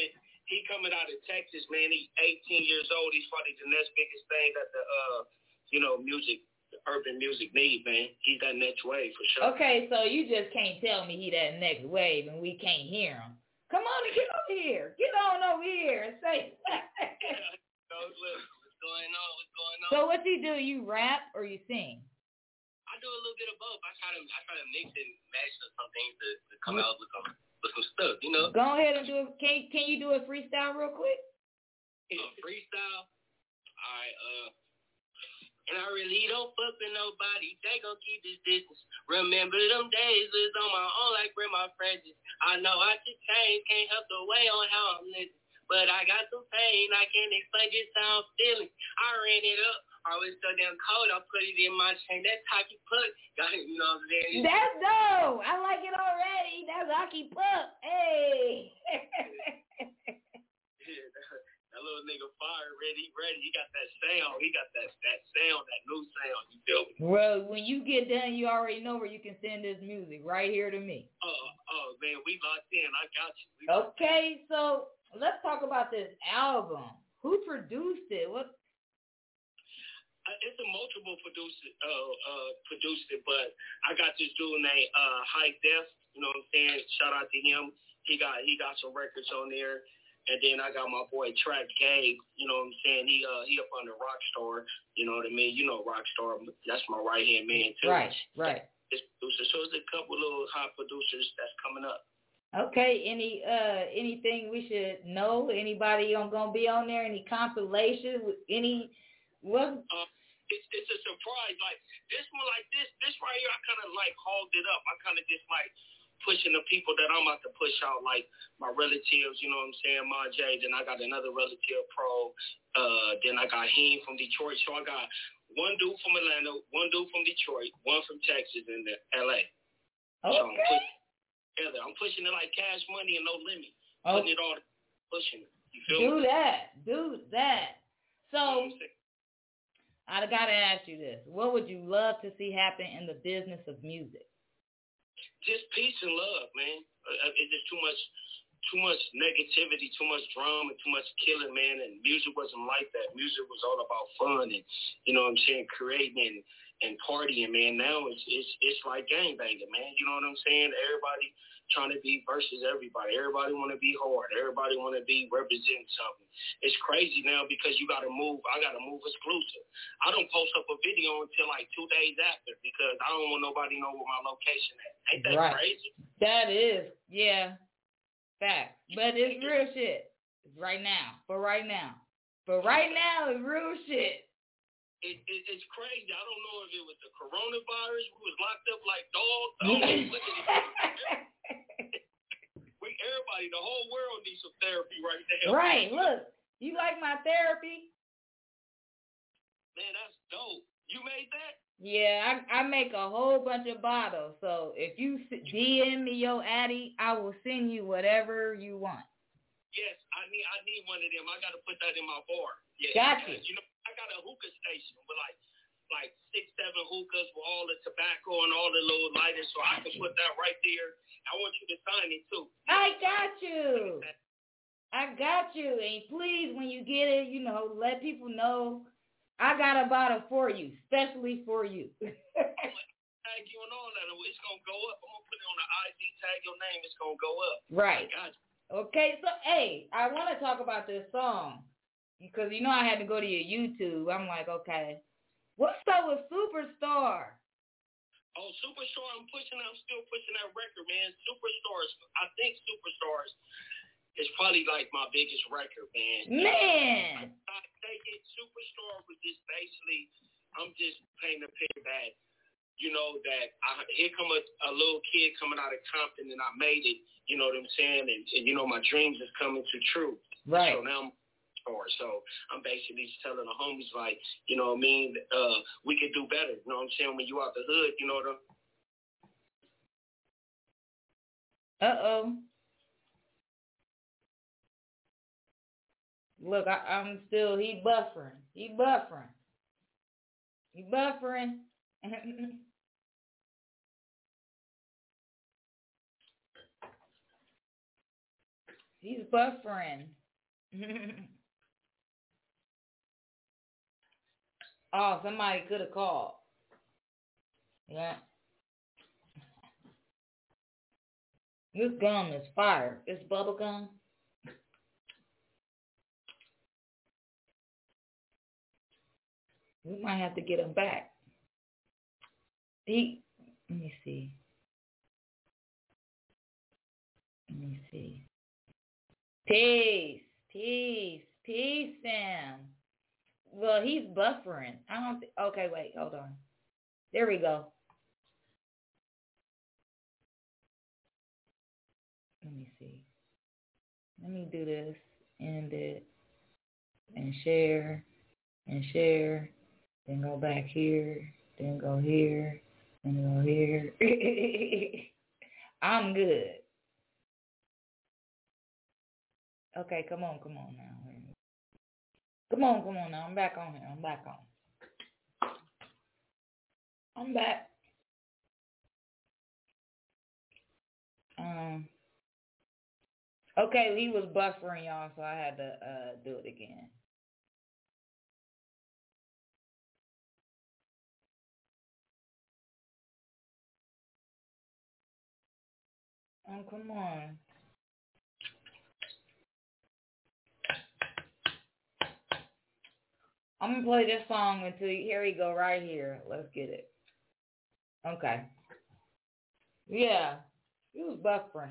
he coming out of Texas, man. He's eighteen years old. He's probably the next biggest thing that the, uh, you know, music, urban music need, man. He's that next wave for sure. Okay, so you just can't tell me he that next wave and we can't hear him. Come on and get over here. Get on over here and say. So, look, what's going on? What's going on? So what you do? You rap or you sing? I do a little bit of both. I try to, I try to mix and match some things to, to come out with some, with some stuff, you know. Go ahead and do it. Can Can you do a freestyle real quick? A freestyle. All right. Uh. And I really don't fuck with nobody. They gon' keep this distance. Remember them days was on my own like where my friends is. I know I should change, can't help the way on how I'm living. But I got some pain, I can't explain just how I'm feeling. I ran it up, I was so damn cold, I put it in my chain. That's hockey puck. Got it, you know what I'm saying? That's dope. I like it already. That's hockey puck. Hey. That little nigga fire ready, ready. He got that sound. He got that that sound, that new sound. You feel me? Well, when you get done, you already know where you can send this music right here to me. Oh, oh man, we locked in. I got you. We okay, so let's talk about this album. Who produced it? What? Uh, it's a multiple producer, uh, uh, produced it, but I got this dude named uh, High Def. You know what I'm saying? Shout out to him. He got he got some records on there. And then I got my boy Track Gabe, you know what I'm saying? He uh he up under Rockstar, you know what I mean? You know Rockstar, that's my right hand man too. Right, right. This producer. So there's a couple little hot producers that's coming up. Okay, any uh anything we should know? Anybody on gonna be on there? Any compilation? Any what? Uh, it's it's a surprise. Like this one, like this, this right here, I kind of like hauled it up. I kind of just like pushing the people that I'm about to push out, like my relatives, you know what I'm saying, Ma J, then I got another relative pro, uh, then I got Heen from Detroit, so I got one dude from Atlanta, one dude from Detroit, one from Texas, and then L A. Okay. So I'm pushing, together. I'm pushing it like Cash Money and No Limit, putting it all, pushing it, you feel do me? that, do that. So, I gotta ask you this, what would you love to see happen in the business of music? Just peace and love, man. Uh, it's just too much, too much negativity, too much drama, too much killing, man. And music wasn't like that. Music was all about fun and, you know what I'm saying, creating and, and partying, man. Now it's it's it's like gangbanging, man. You know what I'm saying? Everybody trying to be versus everybody. Everybody want to be hard. Everybody want to be representing something. It's crazy now because you got to move. I got to move exclusive. I don't post up a video until like two days after because I don't want nobody to know where my location at. Ain't that right. crazy? That is, yeah, fact. But it's real shit. It's right now. For right now. For right now, it's real shit. It, it, it's crazy. I don't know if it was the coronavirus. We was locked up like dogs. I don't know what it is. We, everybody, the whole world needs some therapy right now. Right. Look, you like my therapy? Man, that's dope. You made that? Yeah, I, I make a whole bunch of bottles. So if you D M me your Addy, I will send you whatever you want. Yes, I need I need one of them. I got to put that in my bar. Yeah, gotcha. You know, I got a hookah station with like like six, seven hookahs with all the tobacco and all the little lighters, so I can put that right there. I want you to sign it too. I got you. I got you. And please, when you get it, you know, let people know I got a bottle for you, especially for you. Tag you and all that. It's gonna go up. I'm gonna put it on the I D. Tag your name. It's gonna go up. Right. I got you. Okay, so, hey, I want to talk about this song because, you know, I had to go to your YouTube. I'm like, okay, what's up with Superstar? Oh, Superstar, I'm pushing, I'm still pushing that record, man. Superstars, I think Superstars is probably like my biggest record, man. Man! I, I take it, Superstar was just basically, I'm just painting a picture that, you know, that I, here come a, a little kid coming out of Compton and I made it, you know what I'm saying? And, and you know, my dreams is coming to true. Right. So now I'm or so I'm basically just telling the homies like, you know what I mean, uh, we could do better. You know what I'm saying? When you out the hood, you know what I'm Uh-oh. Look, I, I'm still, he buffering. He buffering. He buffering. He's buffering. Oh, somebody could have called. Yeah. This gum is fire. It's bubble gum. We might have to get him back. He, let me see. Let me see. Peace, peace, peace, Sam. Well, he's buffering. I don't. Th- okay, wait, hold on. There we go. Let me see. Let me do this. End it. And share. And share. Then go back here. Then go here. Then go here. I'm good. Okay, come on, come on now. Come on, come on now. I'm back on here. I'm back on. I'm back. Um. Okay, he was buffering, y'all, so I had to uh, do it again. Oh, come on. I'm going to play this song until you, here we go, right here. Let's get it. Okay. Yeah, he was buffering.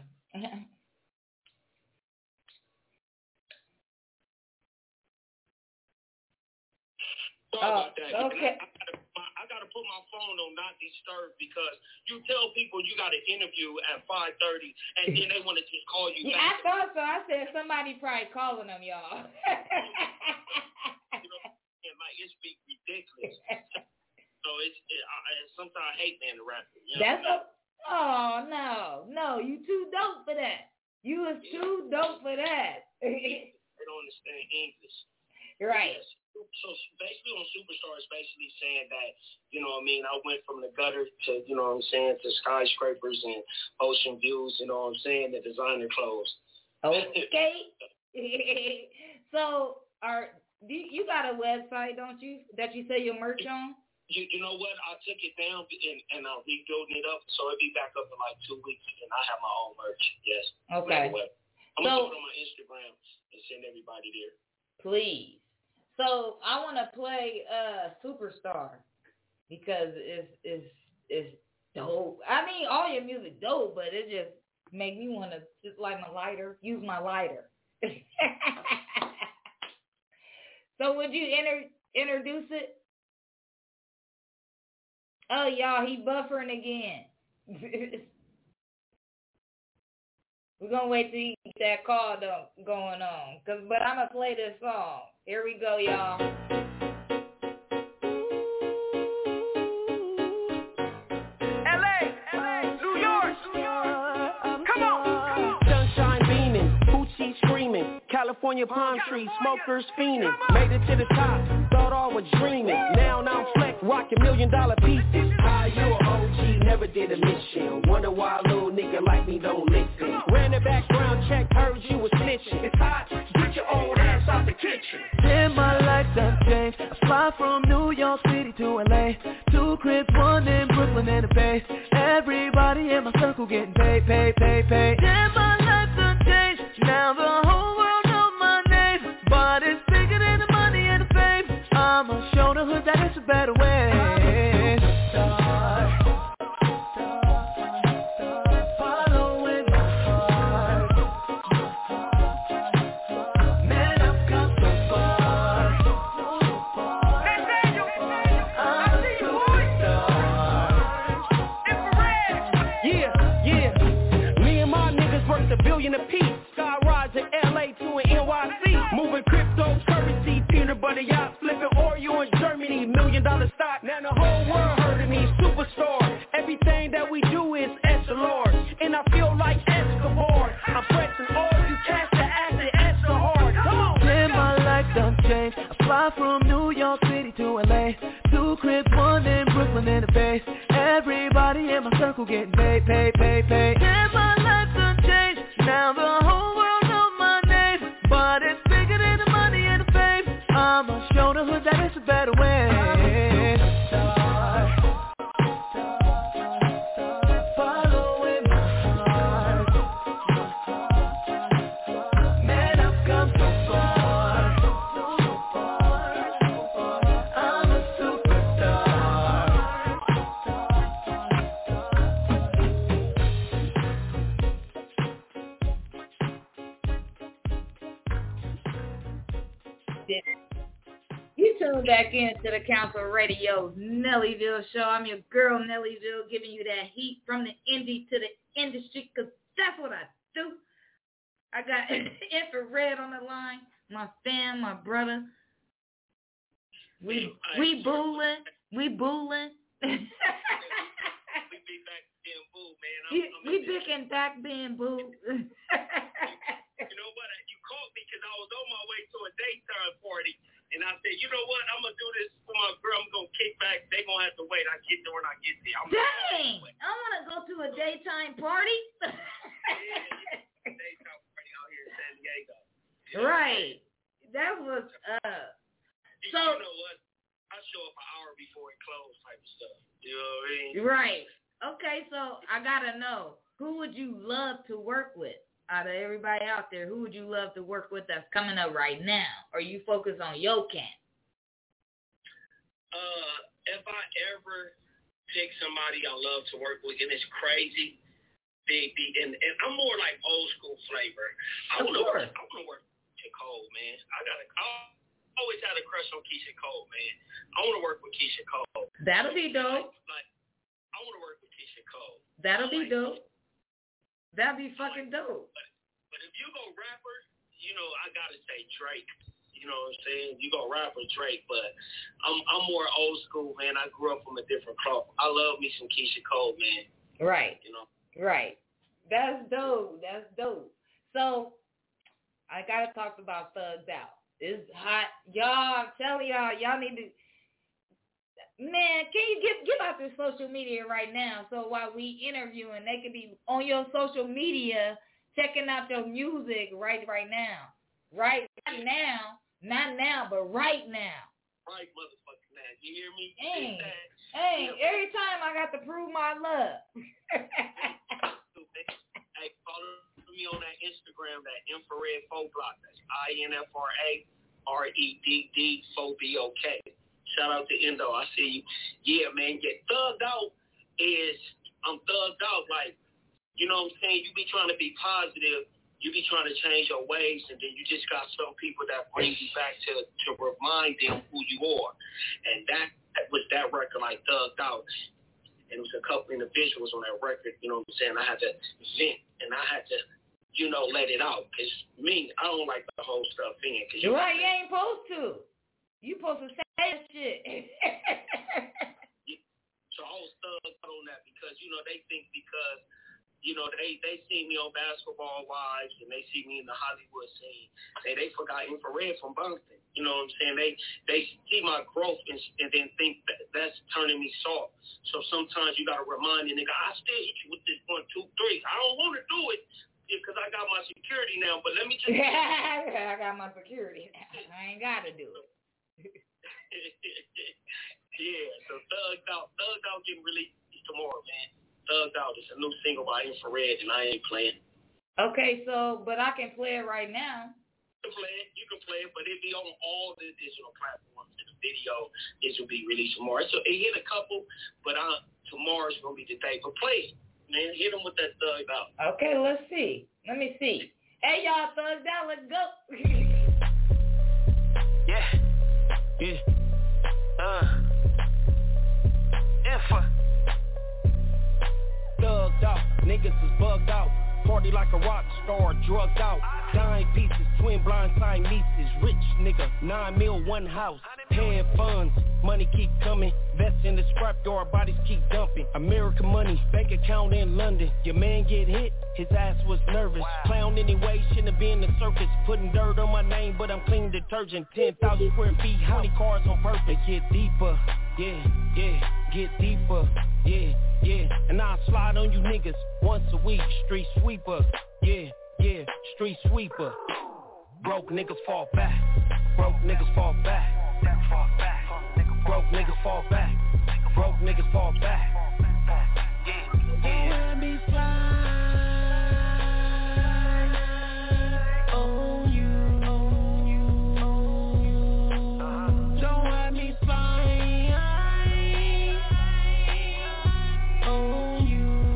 Sorry about that. Okay. I, I, I got to put my phone on not disturb because you tell people you got an interview at five thirty and then they want to just call you Yeah, back. I thought so. I said somebody probably calling them, y'all. You know, and like it's be ridiculous. So it's it, I, sometimes I hate being a rapper. You know? That's a, oh no, no, you too dope for that. You was yeah. too dope for that. They don't understand English. Right. Yes. So basically on Superstar is basically saying that, you know what I mean, I went from the gutter to, you know what I'm saying, to skyscrapers and ocean views, you know what I'm saying, the designer clothes. Okay. So are do you got a website, don't you, that you sell your merch on? You you know what? I took it down and, and I'm rebuilding it up, so it'll be back up in like two weeks, and I have my own merch, yes. Okay. I'm so, going to put it on my Instagram and send everybody there. Please. So I want to play uh, Superstar because it's, it's, it's dope. I mean, all your music dope, but it just make me want to just light my lighter, use my lighter. So would you inter- introduce it? Oh, y'all, he buffering again. We're going to wait till he get that call going on. Cause, but I'm going to play this song. Here we go, y'all. L A, New York, come on, come on. Sunshine beaming, Gucci screaming, California palm trees, smokers fiending. Made it to the top, thought all was dreaming. Now I'm flex, rocking million dollar pieces. How you a O G, never did a mission. Wonder why a little nigga like me don't listen. Ran the background check, heard you was snitching. It's hot, get your old ass out the kitchen. Then my life done changed. I fly from New York City to L A. Two cribs, one in Brooklyn and the Bay. Everybody in my circle getting paid, paid, paid, paid. Then my life done changed. Now the whole world knows my name. But it's bigger than the money and the fame. I'ma show the hood that it's a better way. A piece, sky rides in L A to an N Y C. Moving cryptocurrency, peanut butter yachts, flipping Oreo in Germany, million dollar stock. Now the whole world heard of me, superstar. Everything that we do is Escalade, and I feel like Escobar. I'm pressing all you cats to act it extra hard. Come on. Then my life done changed. I fly from New York City to L A. Two cribs, one in Brooklyn and the Bay. Everybody in my circle getting paid, paid, paid, paid. Then my life done changed. Now the whole world knows my name, but it's bigger than show the hood that it's a better way. Following my heart. Man, I've come so far. I'm a superstar. You tune back into the Council Radio's Nellyville show. I'm your girl, Nellyville, giving you that heat from the indie to the industry, because that's what I do. I got Infrared on the line, my fam, my brother. We we booling, we booling. We big and back being boo. You know what? You called me because I was on my way to a daytime party. And I said, you know what? I'm going to do this for my girl. I'm going to kick back. They're going to have to wait. I get there when I get there. I'm Dang! I want to go to a daytime party. Yeah, yeah. Daytime party out here in San Diego. You know right. That was, uh... You, so, you know what? I show up an hour before it closed type of stuff. You know what I mean? Right. Okay, so I got to know, who would you love to work with? Out of everybody out there, who would you love to work with that's coming up right now? Or you focus on your camp? Uh, if I ever pick somebody I love to work with, and it's crazy, big, big, and, and I'm more like old school flavor. I want to work. I want to work with Keisha Cole, man. I got a. I always had a crush on Keisha Cole, man. I want to work with Keisha Cole. That'll be dope. Like, I want to work with Keisha Cole. That'll be dope. That'd be fucking dope. But, but if you go rapper, you know, I gotta say Drake. You know what I'm saying? You go rapper, Drake. But I'm I'm more old school, man. I grew up from a different cloth. I love me some Keisha Cole, man. Right. You know. Right. That's dope. That's dope. So I gotta talk about Thugged Out. It's hot, y'all. I'm telling y'all, y'all need to. Man, can you give give out your social media right now, so while we interviewing, they can be on your social media checking out your music right right now, right now, not now, but right now. Right, motherfucking now. You hear me? Hey, hey, every time I got to prove my love. Hey, follow me on that Instagram, that Infrared Four Block. That's I N F R A R E D D four B O K. Shout out to Endo. I see you. Yeah, man. Get thugged out is, I'm thugged out. Like, you know what I'm saying? You be trying to be positive. You be trying to change your ways. And then you just got some people that bring you back to, to remind them who you are. And that, that was that record, like Thugged Out. And it was a couple individuals on that record, you know what I'm saying? I had to vent and I had to, you know, let it out. Because me, I don't like the whole stuff in. Cause you right, you ain't supposed to. You supposed to say that shit. So I was thugged out on that because, you know, they think because, you know, they, they see me on Basketball Wives and they see me in the Hollywood scene. They they forgot Infrared from Bunkton. You know what I'm saying? They they see my growth and, and then think that that's turning me soft. So sometimes you got to remind the nigga, I still hit you with this one, two, three. I don't want to do it because I got my security now, but let me just... I got my security now. I ain't got to do it. Yeah, so Thugged Out, Thugged Out getting released tomorrow, man. Thugged Out is a new single by Infrared, and I ain't playing. Okay, so but I can play it right now. You can play it, you can play it, but it'll be on all the digital platforms. And the video is will be released tomorrow. So it hit a couple, but uh, tomorrow's gonna be the day. But play it, man. Hit them with that Thugged Out. Okay, let's see. Let me see. Hey, y'all, Thugged Out, let's go. Yeah. Yeah. Uh. Infra. Thugged out. Niggas is bugged out. Party like a rock star, drugged out. Nine pieces, twin blind Siameses. Rich nigga, nine mil, one house. Paying funds, money keep coming. Vets in the scrapyard, bodies keep dumping. American money, bank account in London. Your man get hit, his ass was nervous. Clown anyway, shouldn't be in the circus. Putting dirt on my name, but I'm clean detergent. ten thousand square feet, twenty cars on purpose. Get deeper, yeah, yeah, get deeper, yeah, yeah. And I'll slide on you niggas once a week. Street sweeper, yeah, yeah, street sweeper. Broke niggas fall back, broke niggas fall back. Broke niggas fall back. Broke niggas fall back. Yeah, yeah. Let me fly on you. Don't let me fly on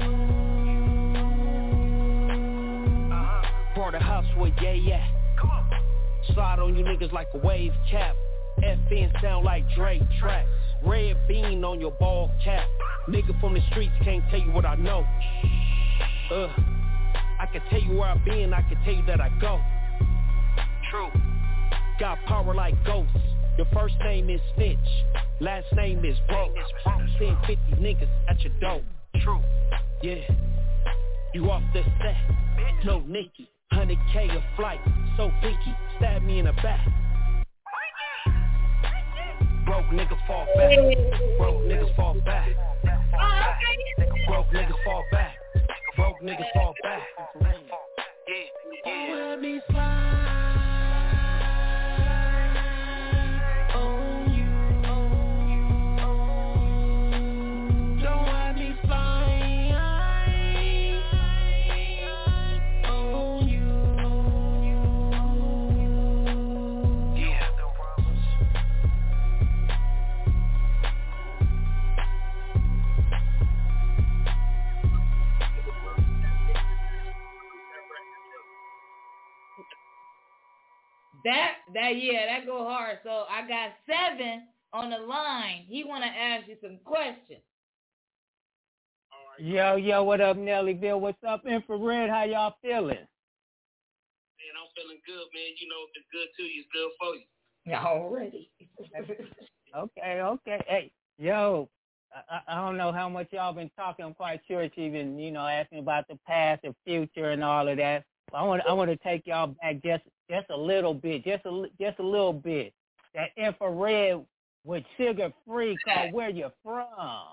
you. Brought a house with yeah, yeah. Slide on you niggas like a wave cap. F N sound like Drake tracks. Red bean on your ball cap. Nigga from the streets can't tell you what I know. Uh, I can tell you where I been, I can tell you that I go. True. Got power like ghosts. Your first name is Snitch, last name is Broke. Send fifty niggas at your door. True. Yeah. You off the set. No Nicky. one hundred K a flight. So picky. Stab me in the back. Broke niggas fall back. Broke niggas fall back. Broke niggas fall back. Broke niggas fall back. Yeah, yeah. Let me fly on you. Don't let me fly on you. Yeah, no problems. That that yeah, that go hard. So I got seven on the line. He want to ask you some questions. Yo, yo, what up, Nellyville? What's up, Infrared? How y'all feeling? Man, I'm feeling good, man. You know, if it's good to you, it's good for you. Already. Okay, okay. Hey, yo, I, I don't know how much y'all been talking. I'm quite sure it's even, you know, asking about the past, the future, and all of that. But I want, I want to take y'all back just, just a little bit, just a, just a little bit. That Infrared with Sugar Free called "Where You From."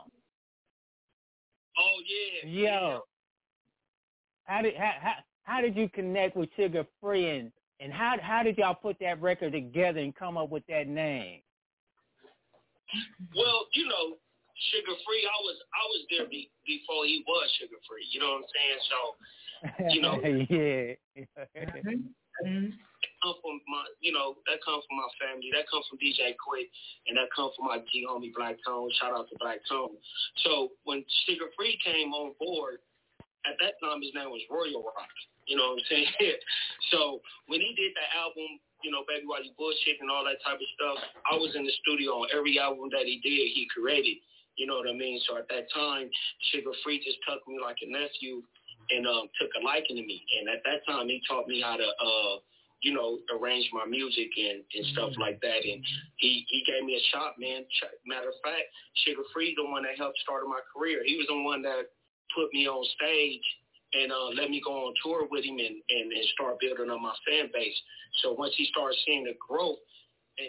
Oh yeah. Yo, yeah. how did how, how how did you connect with Sugar Free, and and how how did y'all put that record together and come up with that name? Well, you know, Sugar Free, I was I was there be, before he was Sugar Free. You know what I'm saying? So, you know, yeah. mm-hmm. Come from my, you know, that comes from my family. That comes from D J Quick, and that comes from my G homie Black Tone. Shout out to Black Tone. So when Sugar Free came on board, at that time his name was Royal Rock. You know what I'm saying? So when he did that album, you know, Baby Why You Bullshit and all that type of stuff, I was in the studio on every album that he did, he created. You know what I mean? So at that time, Sugar Free just took me like a nephew and um, took a liking to me. And at that time, he taught me how to, uh, you know, arrange my music and, and stuff like that. And he, he gave me a shot, man. Matter of fact, Sugar Free, the one that helped start my career. He was the one that put me on stage and uh, let me go on tour with him and, and, and start building up my fan base. So once he started seeing the growth, and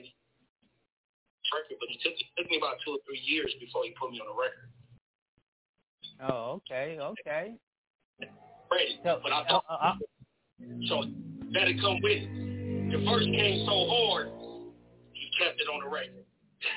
but he took, it took me about two or three years before he put me on the record. Oh, okay, okay. Ready, so, but I thought, uh, uh, so that'd come with it. The verse came so hard, he kept it on the record.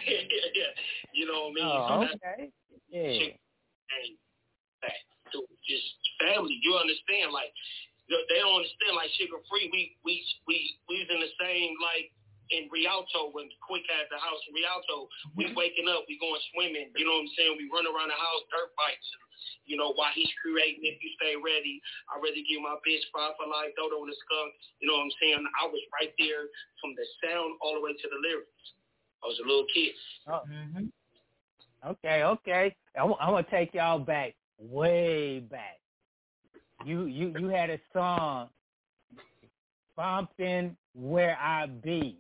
You know what I mean? Oh, so okay. Yeah. And that, so just family, you understand? Like, they don't understand. Like Sugar Free, we we we we was in the same, like, in Rialto, when Quick had the house in Rialto, we waking up, we going swimming, you know what I'm saying? We run around the house, dirt bikes, and, you know, while he's creating If You Stay Ready, I'd rather give my bitch five for life, Dodo and the Skunk, you know what I'm saying? I was right there from the sound all the way to the lyrics. I was a little kid. Oh. Mm-hmm. Okay, okay. I'm, I'm going to take y'all back, way back. You, you, you had a song, Bumpin' Where I Be.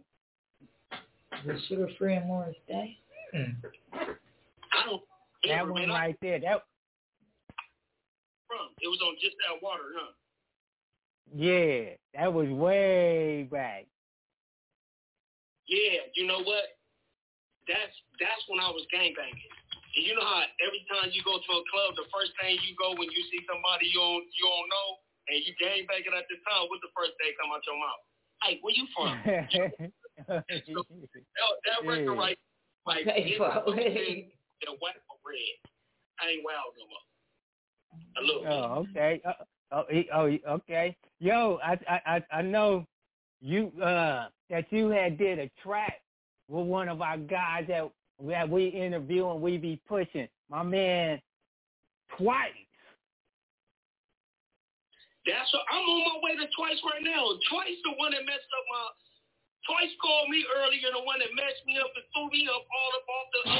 The Sugar Free and Morris Day. Hmm. I don't that one man, right there. That from it was on Just That Water, huh? Yeah, that was way back. Yeah, you know what? That's that's when I was gangbanging. And you know how every time you go to a club, the first thing you go when you see somebody you don't you don't know and you gangbanging at the time, what's the first thing come out your mouth? Hey, where you from? so, that record Yeah. right, like, Okay, it's well, something that white or red. I ain't wild no more. A little bit. Oh, okay. Uh, oh, he- oh, he- okay. Yo, I, I, I, I know you uh that you had did a track with one of our guys that that we interview and we be pushing. My man, Twice. That's what, I'm on my way to Twice right now. Twice the one that messed up my. Twice called me earlier, the one that messed me up and threw me up all up off the.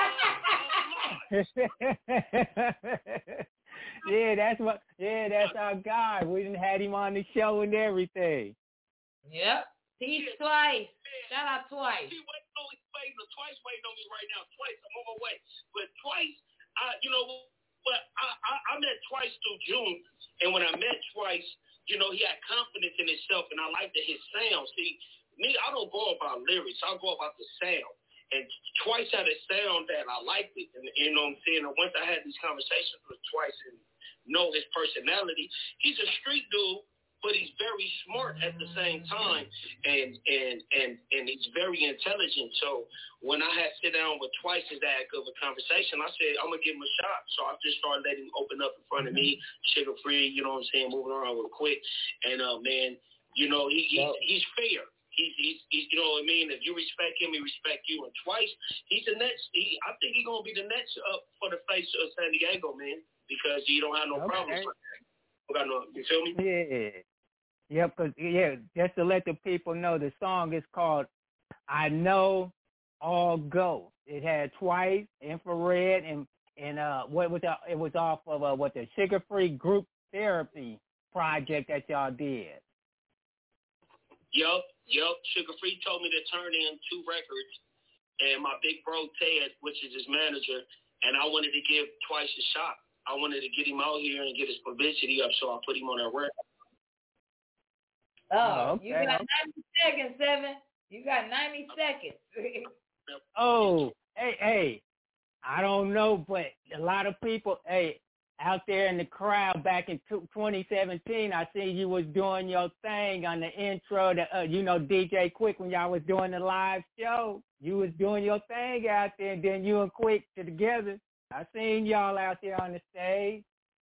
Uh, yeah, that's what. Yeah, that's our guy. We didn't had him on the show and everything. Yep. Peace Twice. Shout out Twice. He waiting on me, waiting, Twice waiting on me right now. Twice, I'm on my way. But Twice, I, you know, but I, I, I met Twice through June, and when I met Twice, you know, he had confidence in himself, and I liked his sound. See, me, I don't go about lyrics. I go about the sound. And Twice had a sound that I liked it, and you know what I'm saying. And once I had these conversations with Twice and know his personality, he's a street dude, but he's very smart at the same time, and and and and he's very intelligent. So when I had sit down with Twice and that good of a conversation, I said I'm gonna give him a shot. So I just started letting him open up in front of me, sugar free, you know what I'm saying, moving around real quick. And uh, man, you know he he's, he's fair. He's, he's, he's, you know what I mean? If you respect him, he respect you. And Twice, he's the next, he, I think he's going to be the next up for the face of San Diego, man, because he don't have no Okay. problems like that. You got no, you feel me? Yeah. Yep, cause yeah, just to let the people know, the song is called "I Know All Go." It had Twice, Infrared, and and uh, what was the, it was off of uh, what the Sugar Free Group Therapy project that y'all did. Yup, yup. Sugar Free told me to turn in two records, and my big bro Ted, which is his manager, and I wanted to give Twice a shot. I wanted to get him out here and get his publicity up, so I put him on that record. Oh, okay. you got ninety seconds, Seven. You got ninety seconds. Oh, hey, hey, I don't know, but a lot of people, hey, out there in the crowd back in twenty seventeen, I see you was doing your thing on the intro to, uh, you know, D J Quick when y'all was doing the live show. You was doing your thing out there, and then you and Quick together. I seen y'all out there on the stage.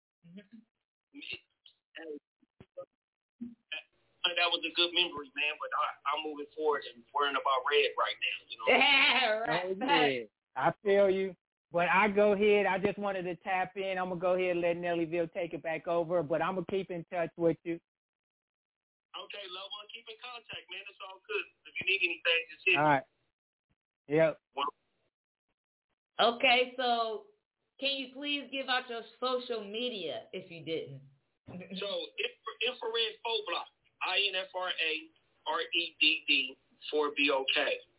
That was a good memory, man, but I, I'm moving forward and worrying about Red right now, you know? Yeah, right. Oh, yeah. I feel you. But I go ahead. I just wanted to tap in. I'm going to go ahead and let Nellyville take it back over, but I'm going to keep in touch with you. Okay, love one. Keep in contact, man. It's all good. If you need anything, just hit me. All right. Yep. Okay, so can you please give out your social media if you didn't? So, infra- Infrared four Block. I N F R A R E D D four B O K.